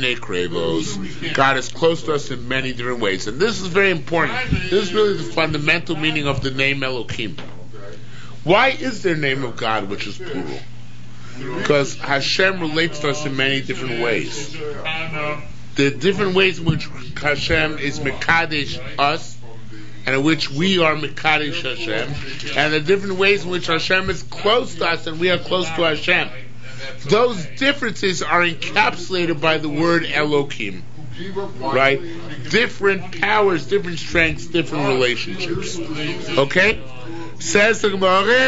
is close to us in many different ways. And this is very important. This is really the fundamental meaning of the name Elohim. Why is there a name of God which is plural? Because Hashem relates to us in many different ways. The different ways in which Hashem is Mekadesh us, and in which we are Mekadesh Hashem, and the different ways in which Hashem is close to us and we are close to Hashem. Those differences are encapsulated by the word Elohim, right? Different powers, different strengths, different relationships. Okay? Says the Gemara,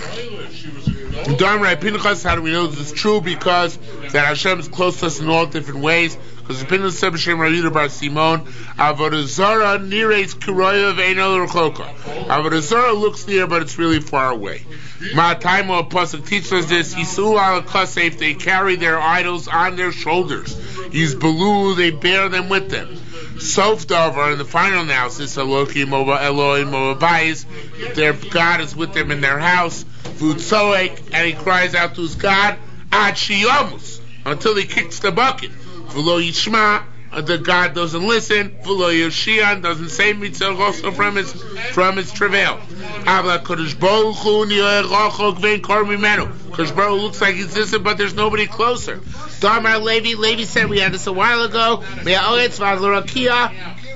Pinchas, how do we know this is true? Because that Hashem is close to us in all different ways. Because the Pinchas said, B'Shem Rabbi Bar Simon, Avodah Zarah nireis kiroya ve'eino l'rechoka. Avodah Zarah looks near, but it's really far away. Ma'ataimo Pasuk teaches us this. Yisu al kasef, they carry their idols on their shoulders. Yizbelu, they bear them with them. Sof davar, in the final analysis, Elohim Moabais, their God is with them in their house. Vutzoek, and he cries out to his God, Ad Shiyamus, until he kicks the bucket. V'lo Yishma, the God doesn't listen. V'lo Yoshian, doesn't save himself also from his travail. Avla Kodesh Baruch Hu Niyeh Rachok Vein Kor Mimenu. Kodesh Baruch Hu looks like he's distant, but there's nobody closer. Damar Levi said, we had this a while ago. Me'oretz v'adlorakia,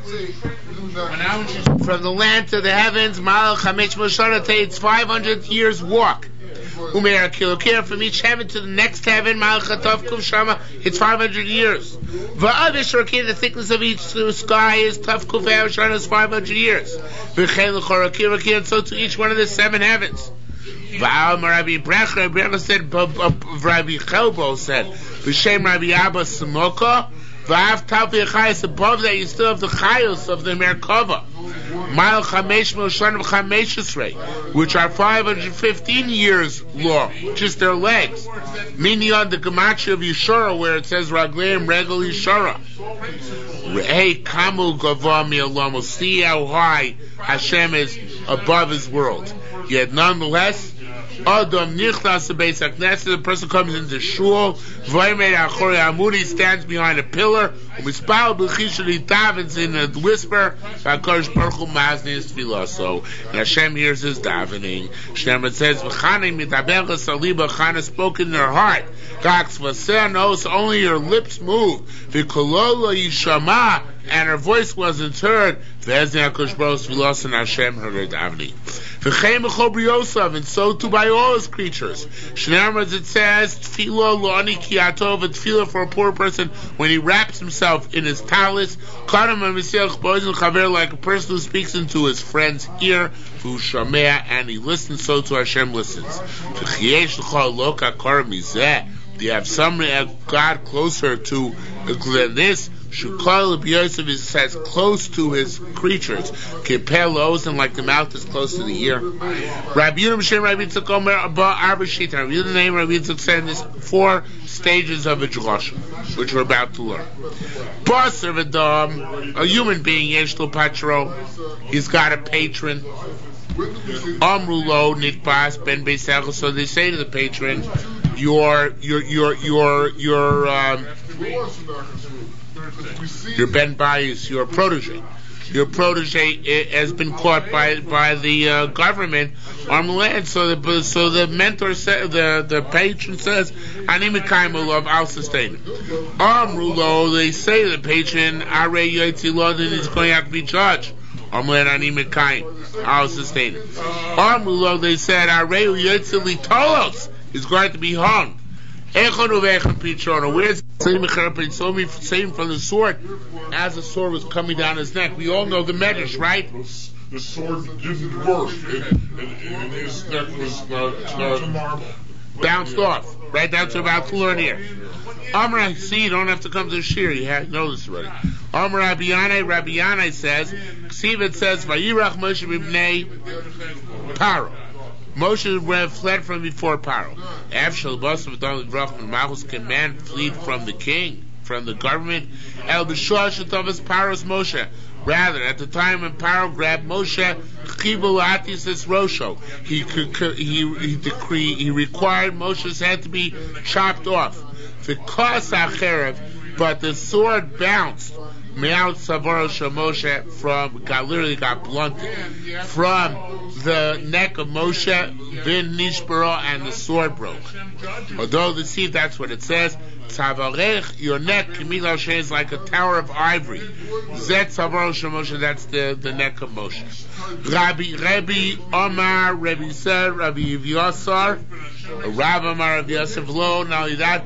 from the land to the heavens, Malach Hamesh Moshanate, it's 500 years walk. Umeir Kilokir, from each heaven to the next heaven, Malach Hatov Kuv Shama, it's 500 years. Va'avish Rakir, the thickness of each sky is Tav Kuv Shana, is 500 years. V'chein L'chorakir Rakir, and so to each one of the 7 heavens. Va'al Rabbi Brecha said, Rabbi Chelbo said, V'shem Rabbi Abba Samoka, V'av Talpi Chayos, above that you still have the Chayos of the Merkava. Mile Chamesh Moshan Chamesh Esrei, which are 515 years long, just their legs. Minyan, the Gematria of Yeshua, where it says Ragleim Regel Yeshua. Hey, Kamu Gava Mi'alamo, see how high Hashem is above His world. Yet nonetheless, Adam Nichlas Beis HaKnesset, the person comes into shul, Vaymed Achori Amud, he stands behind a pillar, Umispal B'chish, he davens in a whisper, V'Hakadosh Baruch Hu mazni his tefillah. So, and Hashem hears his davening. Shneimah says, V'chane mitaber l'saliba, Chana spoke in their heart. Gax Vaser knows only your lips move. V'kololo yishama, and her voice wasn't heard. V'ezni HaKadosh Baruch Hu tefillah, and Hashem heard her davening. V'chein b'chol briyosav, and so too by all his creatures. Shneimah, it says, Tefillah lo'ani kiyatov, a tefillah for a poor person when he wraps himself in his talis. Kadam ha'misiach boizen chaver, like a person who speaks into his friend's ear. V'ushamea, and he listens, so to Hashem listens. V'chiesh l'chol loka kor mizeh, do you have some God closer to than this? Shukal Yosef says close to his creatures. Kipelos, and like the mouth is close to the ear. Rabbi Yehuda B'Shem Rabbi Yitzchak Omer Abba Arba Shita. Rabbi Yehuda name Rabbi Yitzchak said in this 4 stages of a drasha, which we're about to learn. Basar v'dam, a human being, Yesh lo patro, he's got a patron. Amrulo nitpas ben beisachos. So they say to the patron, your Ben Bayis, your protege. Your protege has been caught by the government on the land. So the mentor said, the patron says, "Ani mekayim olav, I'll sustain him." Amrulo, they say to the patron, "Are yotzi lo, then he's going to have to be judged." Amlen ani mekayim, I'll sustain him. Amrulo, they said, "Are yotzi litolos, he's going to be hung." Where's the same from the sword as the sword was coming down his neck? We all know the medrash, right? The sword didn't work, and his neck was not bounced off. Right down to about to learn here. Amr, see, you don't have to come to the shir. You know this already. Amr Rabbi Yanai says, Ksiv says, Vayirach Moshe b'bnei Paro. Moshe fled from before Paro. Afshal Basav Don Vrachman Malchus, can man flee from the king, from the government? El B'shua Shetavas Paro's Moshe. Rather, at the time when Paro grabbed Moshe, Chibul Atis Rosho, he required Moshe's head to be chopped off. But the sword bounced. Me'al Savaro Moshe literally got blunted from the neck of Moshe bin Nishbara, and the sword broke. Although the see, that's what it says. Tzavarech, your neck, Kimil is like a tower of ivory. Zet Savaro Moshe, that's the neck of Moshe. Rabbi Omar, Rabbi Ser, Rabbi Yosar, Rav Amar Rav Yosef Lo. Not only that,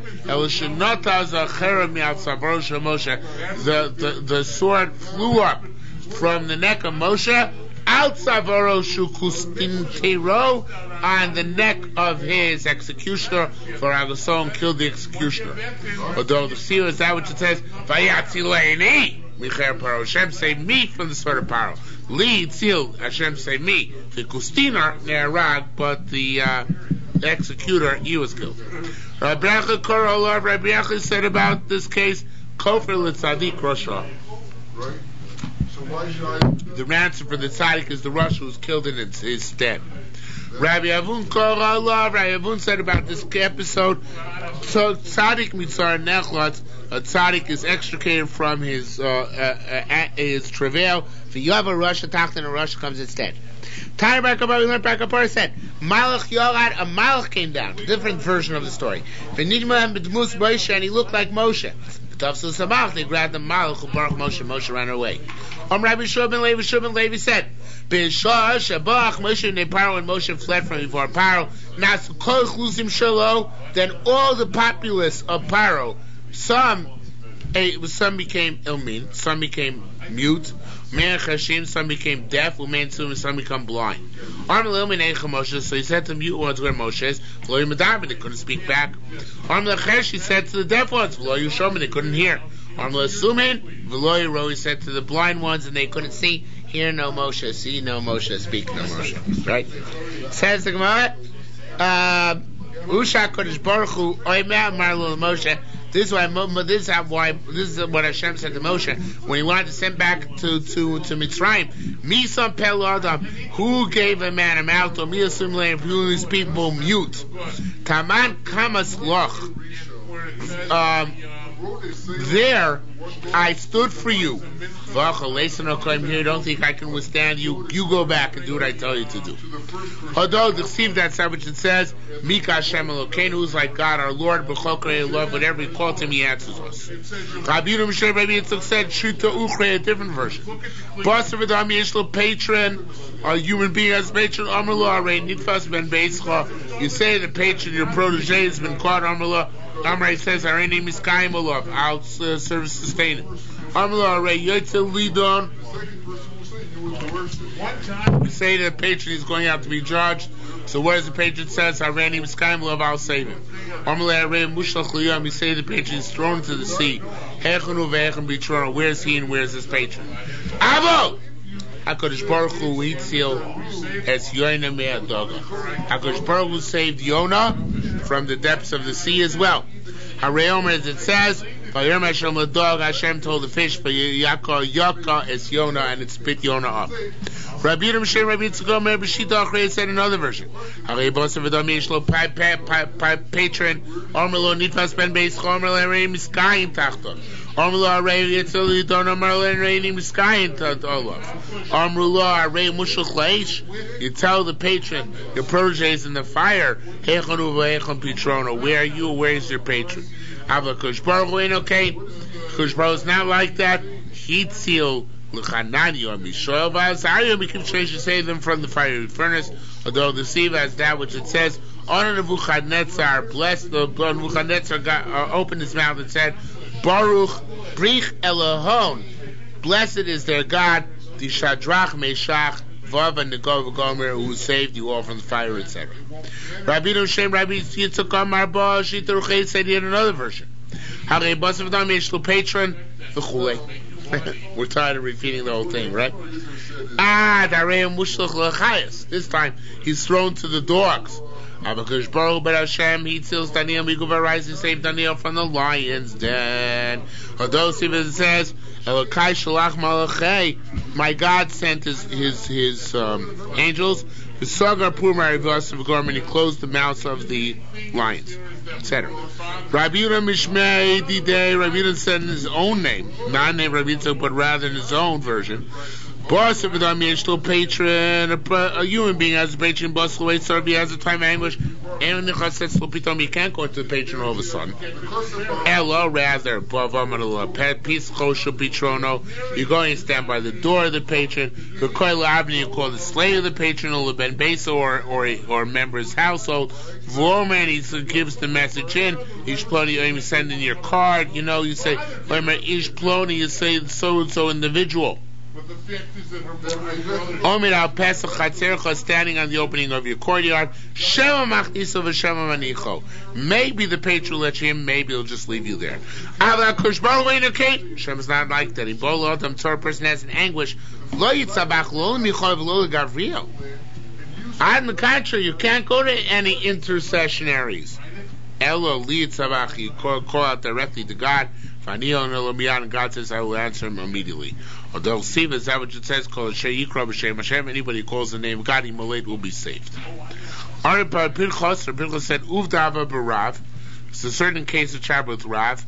the sword flew up from the neck of Moshe out Savaro Shukustin Tero, on the neck of his executioner, for Agason killed the executioner. Although the seal is that which it says, Vayatzileni Michael Paro, Hashem saved me from the sword of Paro. Li Tzil, Hashem saved me. The Kustina Nerag, but the executor, he was killed. Rabbi Yecha said about this case, Kofir l'tzadik Rosha. Right? So why should I... The ransom for the tzaddik is the Rosh who was killed in his stead. Rabbi Avun said about this episode, so tzaddik mitzar nechlot, a tzaddik is extricated from his travail. The Yava Rosh attacked and a Rosh comes instead. Tanya Barkabah, we learned Barkabah said, Malach Yolad, a Malach came down. Different version of the story. V'nidma b'dmus Moshe, and he looked like Moshe. B'tafsul Samach, they grabbed the Malach who barked Moshe. Moshe ran away. Rabbi Shubin Levi said, B'shah Shabach Moshe Neparo, and Moshe fled from before Paro. Nasu Kol Chlusim Shalo, then all the populace of Paro, some became ilmin, some became mute, man chashim, some became deaf, uman tzum, some became blind. Arm l'ilmin eicha Moshe, so he said to the mute ones where Moshe is, v'lo yimadar, they couldn't speak back. Arm l'chesh, he said to the deaf ones, v'lo yishom, they couldn't hear. Arm l'asumin, v'lo yiro, he said to the blind ones, and they couldn't see, hear no Moshe, see no Moshe, speak no Moshe. Right? Says the Gemara, Usha Kodesh Baruch Hu, Oymeh Marlu Moshe. This is what Hashem said to Moshe when he wanted to send back to Mitzrayim. Misam Pel Adam, who gave a man a mouth, or Miasum Leim, who these people mute. Taman Kamas Loch. There I stood for you. Here, don't think I can withstand you. You go back and do what I tell you to do. Although the Siv, that's how which it says, Mika Hashem Elokeinu, who's like God our Lord, B'chokre love, whatever we call to him, he answers us. Rabbi Yitzchak said, Shuta Uchre, a different version. Basar v'dam yeshlo patron, a human being has patron, Amrullah, Arei Nitfas ben Beischa. You say the patron, your protege, has been caught, Amrullah. Amrei says, Arei Miskayim Olav, I'll serve sustain it. Amrullah, Arei Yotzel Lidon. We say to the patron he's going out to be judged. So what does the patron says? Arei Miskayim Olav, I'll save him. Amrullah, Arei Mushlach Liyam. We say the patron is thrown into the sea. Hechanu ve'echem b'tron. Where's he and where's his patron? Avo! HaKadosh Baruch Hu Hitzil es Yonah me'adoga. HaKadosh Baruch Hu saved Yonah from the depths of the sea as well. Harei Omer, as it says, Vayom Hashem l'dog, Hashem told the fish, Yaka es Yonah, and it spit Yonah up. Rabbi Yehuda Shem Rabbi Yitzchak Omer B'shita Achrei said another version. Harei Basav V'dam Yeshlo patron, Omer lo Nitfas ben Beischa, Omer lo Harei Miskayim Tachton. Amrullah Arei Yitzel Lidon Amrullah Arei Miskayim Tachton. Amrullah Arei Mushach Laish. You tell the patron, your protege is in the fire. Hechanu v'hecham Pitrona. Where are you? Where is your patron? Avla Kosh Baruch Hu ain't okay. Kosh Baruch is not like that. Hitzil L'chanani or Mishoel V'azariah. We can save them from the fiery furnace. Although the Siva has that which it says, on Nebuchadnezzar, blessed the Nebuchadnezzar opened his mouth and said, Baruch Brich Elohon, blessed is their God, the Shadrach, Meshach, Vav and Negov Gomer, who saved you all from the fire, etc. Rabbi Shem, Rabbi Yitzchak Amar Ba Shita Ruchei said he had another version. Harei Basav Dam Yeshlu Patron V'chulei. We're tired of repeating the whole thing, right? This time he's thrown to the dogs. Baruch Bar Hashem, he tills Daniel, Miguva rise and save Daniel from the lion's den. Hodosiv, it says, Elokai Shalach Malachei, my God sent his angels, and he closed the mouths of the lions, etc. Rabbi Yehuda Mishmei Didei, Rabbi Yehuda said in his own name, not named Rabbi Yitzchak, but rather in his own version. Boss of the patron, a human being has a patron, boss the way Serbi has a time of anguish, and the says you can't go to the patron all of a sudden. Ella, rather, peace kosher pitrono, you go and stand by the door of the patron, you call the slave of the patron, or ben besa, or a member's household. Vorman, he gives the message in, Ish Ploni, you send in your card, you say, Ish Ploni, you say so and so individual. But the fact is that her Omer al Pesach Chatzercha, standing on the opening of your courtyard. Shema Machniso v'Shema Manicho. Maybe the patron will let you in, maybe he'll just leave you there. Avla Kushbar Weinakate. Shem's not like that. Ebola Otam Tor, person has an anguish. Lo Yitzabach Lo Michov Lo Gavriel. On the contrary, you can't go to any intercessionaries. Elo Li Yitzabach, you call out directly to God. Fanio and Elomian, and God says, I will answer him immediately. Or they'll see, is that what it says? Called Sheyikra B'Shem Hashem. Anybody who calls the name of God, Imaleit will be saved. Pinchas said, Uvdava B'Rav. It's a certain case of chat with Rav.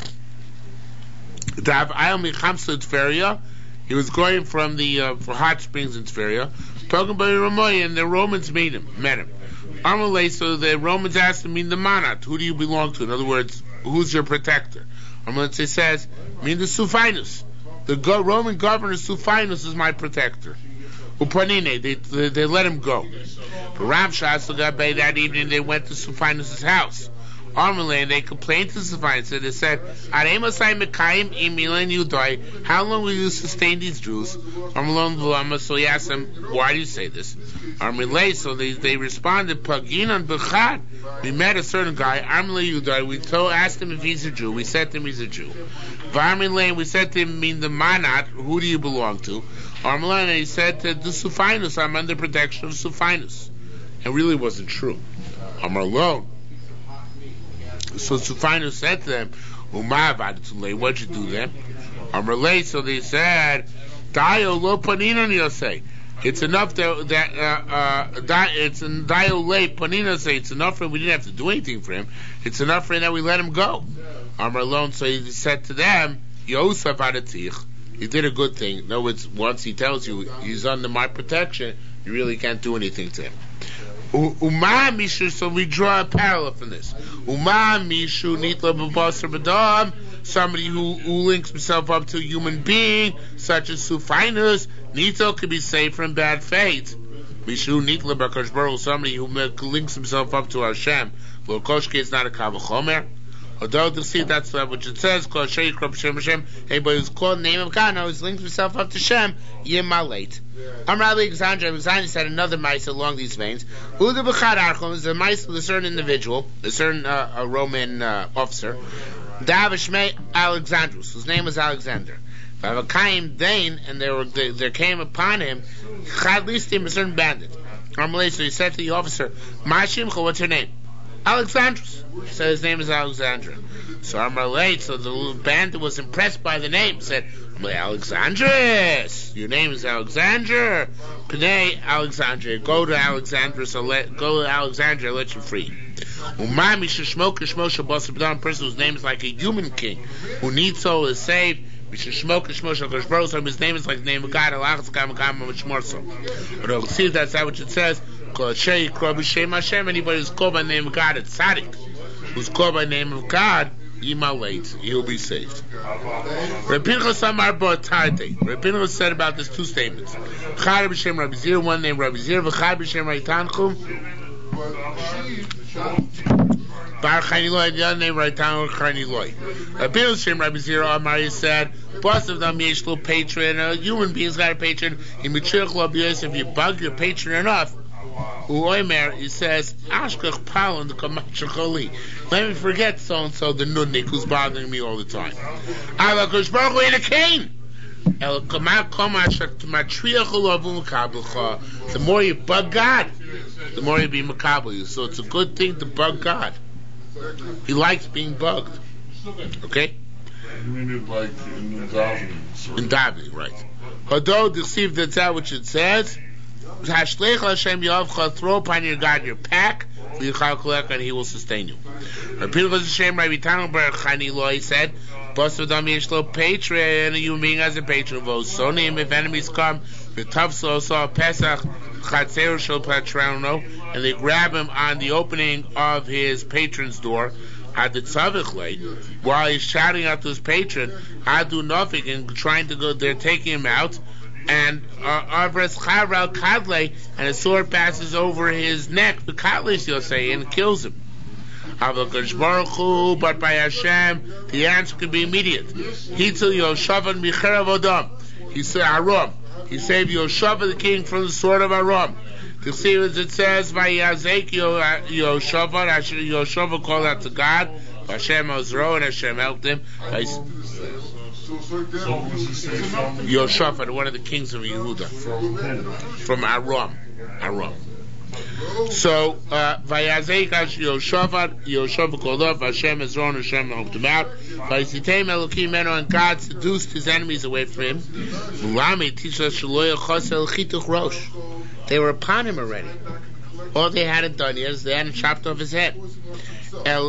Dav Ayel Michamsa Tveria. He was going from the for hot springs in Tveria. Talking about Ramoy, and the Romans met him. Amalei, so the Romans asked him, mean the Manat, who do you belong to? In other words, who's your protector? Amalei says, mean the Sufinus. The Roman governor Sufinus is my protector. Upanine, they let him go. But Rav Shas that evening they went to Sufinus' house. Amalei, and they complained to Sufinus, and they said, how long will you sustain these Jews? So he asked them, why do you say this? Amalei, so they responded, Paginan Bechad. We met a certain guy, Amalei Yudai. We asked him if he's a Jew. We said to him he's a Jew. Varmilei, we said to him, mean the Manat, who do you belong to? Amalei, and he said to the Sufinus, I'm under protection of Sufinus. It really wasn't true. I'm alone. So Sufinus said to them, what'd you do then? Amalei, so they said, Dayo lo paninan yosei. It's enough that it's in Dayo le panina say it's enough for him. We didn't have to do anything for him. It's enough for him that we let him go. Amalei, so he said to them, Yosef adatich. He did a good thing. No, it's once he tells you he's under my protection, you really can't do anything to him. Uma mishu, so we draw a parallel from this. Uma mishu nitla b'basar b'dam, somebody who links himself up to a human being, such as Sufinus, Nito could be saved from bad fate. Mishu nitla b'akash baruch, somebody who links himself up to Hashem. Lo koshke is not a kavachomer. Although to see that's what it says, called Sheyikra B'Shem Hashem, anybody who's called the name of God, now who's linked himself up to Shem, Yimaleit. Rabbi Alexander said another mice along these veins. Uda B'Chad Archon is a mice with a certain individual, a certain a Roman officer. Dav Shmei Alexandrus, whose name was Alexander. Vavakayim Dain, and there came upon him Chad Listim, a certain bandit. Amalei, so he said to the officer, Mashimcha, what's your name? Alexandrus. So his name is Alexandra. So Amalei, so the little bandit was impressed by the name. Said, Alexandrus, your name is Alexandra. Pnei Alexandra, go to Alexandra, I'll let you free. Umami sheshmoke shmosha basabdan, a person whose name is like a human king, who needs soul is saved. His name is like the name of God. But see if that's what it says. Anybody who's called by the name of God, it's tzaddik. Who's called by the name of God, he'll be saved. Rabbi Pinchas said about this two statements. One named Rabbi Zir, Bar Chani Loi, the other name right down with Chani Loi. Rabbi Shem Rabbi Zira Amari said, boss of them yeshlo patron, a human being's got a patron, if you bug your patron enough, he says, Ashkach Pal and the Kamachakoli. Let me forget so and so the nudnik who's bothering me all the time. Allah Kush Baruch Hu in a cane. The more you bug God, the more you be makabel. So it's a good thing to bug God. He likes being bugged. Okay? You mean it like in davening? In davening, right. Although deceive, that's that which it says. Throw upon your God your pack, and he will sustain you. He said, patron, a human being has a patron. If enemies come, and they grab him on the opening of his patron's door, while he's shouting out to his patron, I do nothing and trying to go, they're taking him out, and and a sword passes over his neck, the katlis, you'll say, and kills him. But by Hashem, the answer can be immediate. He said, Aram. He saved Yoshava the king from the sword of Aram. To see as it says, by Yoshava called out to God, Hashem Ozro, and Hashem helped him. Yoshaphat, one of the kings of Yehuda, from Aram. So, Vayazek Yoshaphat called up, Hashem Ezron, Hashem helped him out. Vayisitem Elokim Meno, and God seduced his enemies away from him. Mulami teaches us Shaloya Chosel Chituch Rosh. They were upon him already. All they hadn't done is they hadn't chopped off his head. At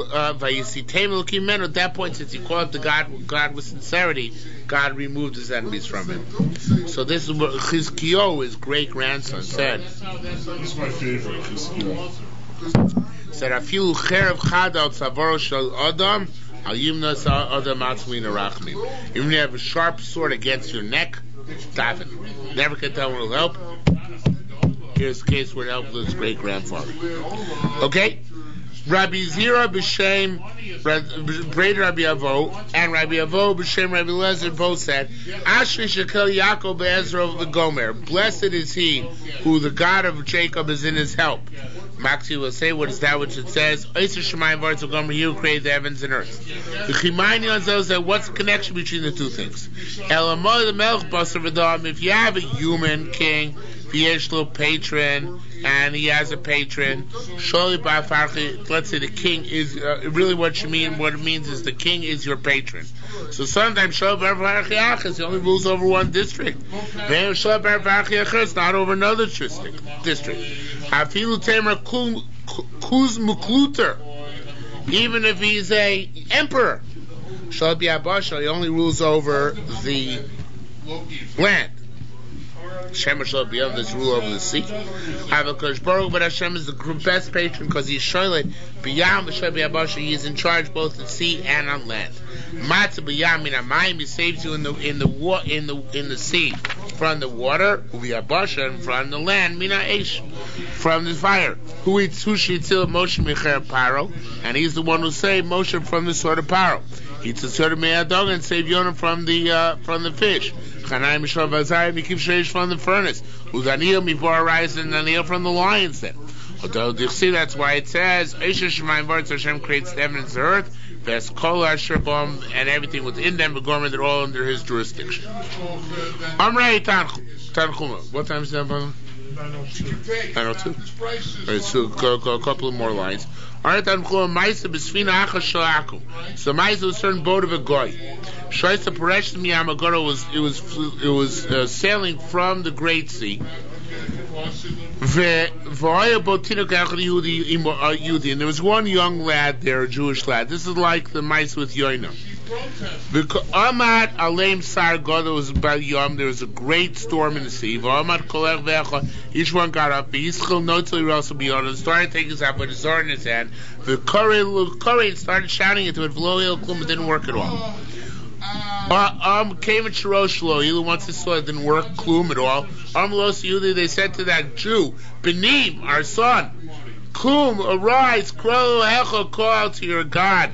that point, since he called to God with sincerity, God removed his enemies from him. So this is what Chizkiyo, his great grandson, said. This is my favorite, Chizkiyo. Said, "Afilu cherev chad al tzavoro shel adam, al yimnas adam atzmi nerachmim." Even if you have a sharp sword against your neck, daven. Never can tell when it'll help. Here's the case where it helped his great grandfather. Okay. Rabbi Zira b'Shem Breder Rabbi Avo and Rabbi Avo b'Shem Rabbi Lezer both said, Ashri Shekel Yaakov be'Ezra v'Gomer. Blessed is he who the God of Jacob is in his help. Maxi will say, what is that which it says? Oiser Shemayim v'Aretz v'Gomer, he who created the heavens and earth. The Chimayni on those that what's the connection between the two things? Elamah the Melch Basar v'Dam. If you have a human king, V'yeshlo patron, and he has a patron. Sholi ba'farchi. Let's say the king is really what it means is the king is your patron. So sometimes sholi ba'farchi achas, he only rules over one district. Then sholi ba'farchi achas, not over another district. Hafilu temer kuz mukluter. Even if he's a emperor, sholi ba'abasha, he only rules over the land. Hashem shall be able to rule over the sea. But Hashem is the best patron because he's shoylet b'yam v'shel b'yabasha. He is in charge both at sea and on land. Matzah b'yam min hamayim. He saves you in the sea from the water, v'yabasha, and from the land min ha'esh, from the fire. Who she'itzil Moshe micher Paro, and he's the one who saved Moshe from the sword of Paro. He took sword of Me'adog and saved Yonah from the fish. Chanayim Mishal Vazayim, he keeps Sheish from the furnace. Udaniel Mivor Arise, and Daniel from the lions then. Although you see, that's why it says Eisha Shemayim V'Aretz, Hashem creates the heavens and the earth, Ves Kol Asher Bom, and everything within them, Begorma, they're all under his jurisdiction. Amrei Tanchuma. What time is that, brother? 9:02. Alright, so a couple of more lines. Alright, Tanchuma, Maisa B'Sfina Achas Shalakum. So Maisa was a certain boat of a goy. Shaisa Paresh Miyamagoro was sailing from the Great Sea. And there was one young lad there, a Jewish lad. This is like the mice with Yoina. There was a great storm in the sea. Each one got up. And started taking his out with his sword in his hand. The Korean started shouting into it. It didn't work at all. Came at Shiroshlo. Once he saw it didn't work, klum at all. They said to that Jew, Benim, our son, Kum, arise, call to your God.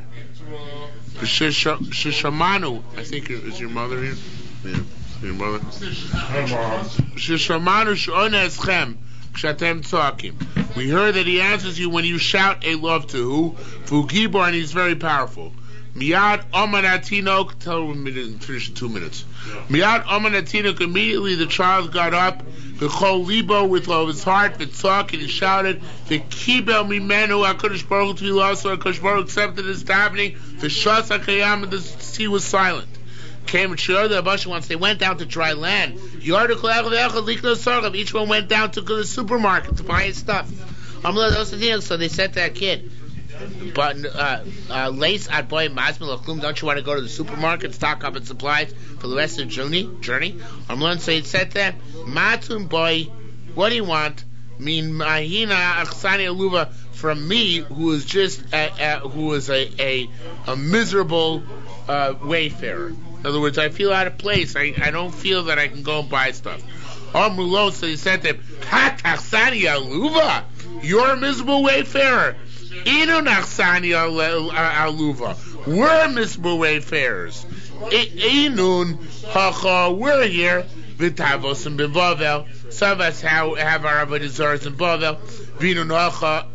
Shishamanu, I think is your mother here? Yeah, your mother. Shishamanu sh'ona eschem, kshatem tzakim. We heard that he answers you when you shout a love to who? Fugibor, and he's very powerful. Miyad Omanatinok, tell him to finish in 2 minutes. Miyad Omanatinok, immediately the child got up, B'chol libo, with all his heart, V'tzak, and he shouted, V'kibel mimenu, HaKadosh Baruch Hu Tfilaso, HaKadosh Baruch accepted his davening, V'shas HaKayam, and the sea was silent. Came and Shir the Abasha, once they went down to dry land, each one went down to the supermarket to buy his stuff. So they said to that kid, but lace at boy masmil aklum, don't you want to go to the supermarket, stock up and supplies for the rest of the journey? So he said to them, Matun boy, what do you want? Mean mahina achsani aluva, from me, who is just who is a miserable wayfarer. In other words, I feel out of place. I don't feel that I can go and buy stuff. So he said to him, Ha achsani aluva, you're a miserable wayfarer. Inu nachsani aluva, we're miserable wayfarers. Inun hacha, we're here. V'tavos and b'Bavel. Some of us have our avodah zaros in Bavel. V'inu nacha,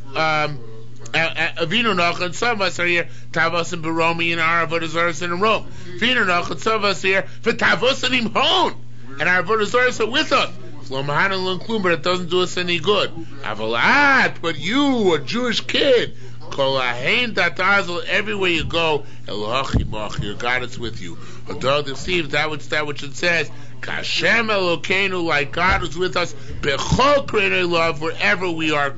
and some of us are here. Tavos and b'Romi, and our avodah zaros in Rome. V'inu nacha, some of us here. V'tavos and imhon, and our avodah zaros are with us. But it doesn't do us any good. But you, a Jewish kid, everywhere you go, your God is with you. That which it says, like God is with us, wherever we are.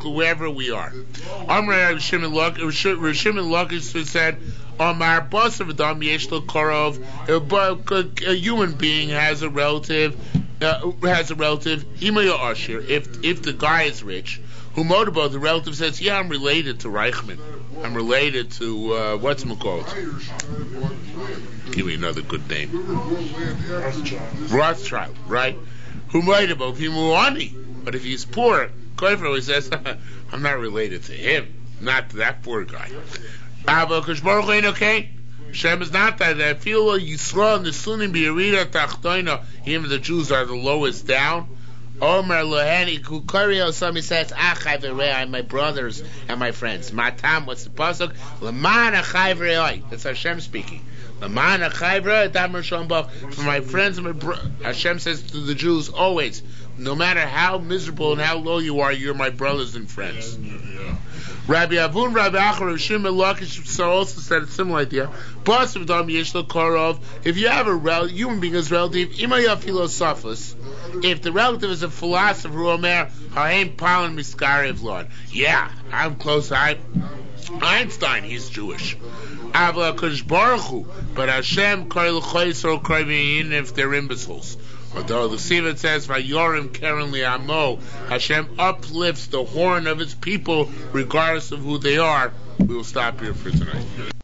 Shimon Lakish said, a human being has a relative. If the guy is rich, Humodabo, the relative says, yeah, I'm related to Reichman. I'm related to what's-it-called? Give me another good name. Rothschild, right? Humodabo, if he's Muani, but if he's poor, Koifro, he says, I'm not related to him, not to that poor guy. Okay? Shem is not that. I feel Yisrael and the Sunnim B'Yerida Tachtoina, even the Jews are the lowest down. Omer Loheni Kukari Osami says, Achai V'Rei, my brothers and my friends. Matam, what's the pasuk? L'man Achai V'Rei. That's Hashem speaking. L'man Achai V'Rei, Damar Shombach. For my friends and my brothers, Hashem says to the Jews always, no matter how miserable and how low you are, you're my brothers and friends. Rabbi Avun, Rabbi Achar, Rav Shimon Lakish also said a similar idea. If you have a human being as relative, if the relative is a philosopher, Omer, yeah, I'm close. Einstein, he's Jewish. But Hashem, if they're imbeciles. Although the Sivan says, "Vayorim Keren Li'amo," Hashem uplifts the horn of His people, regardless of who they are. We will stop here for tonight.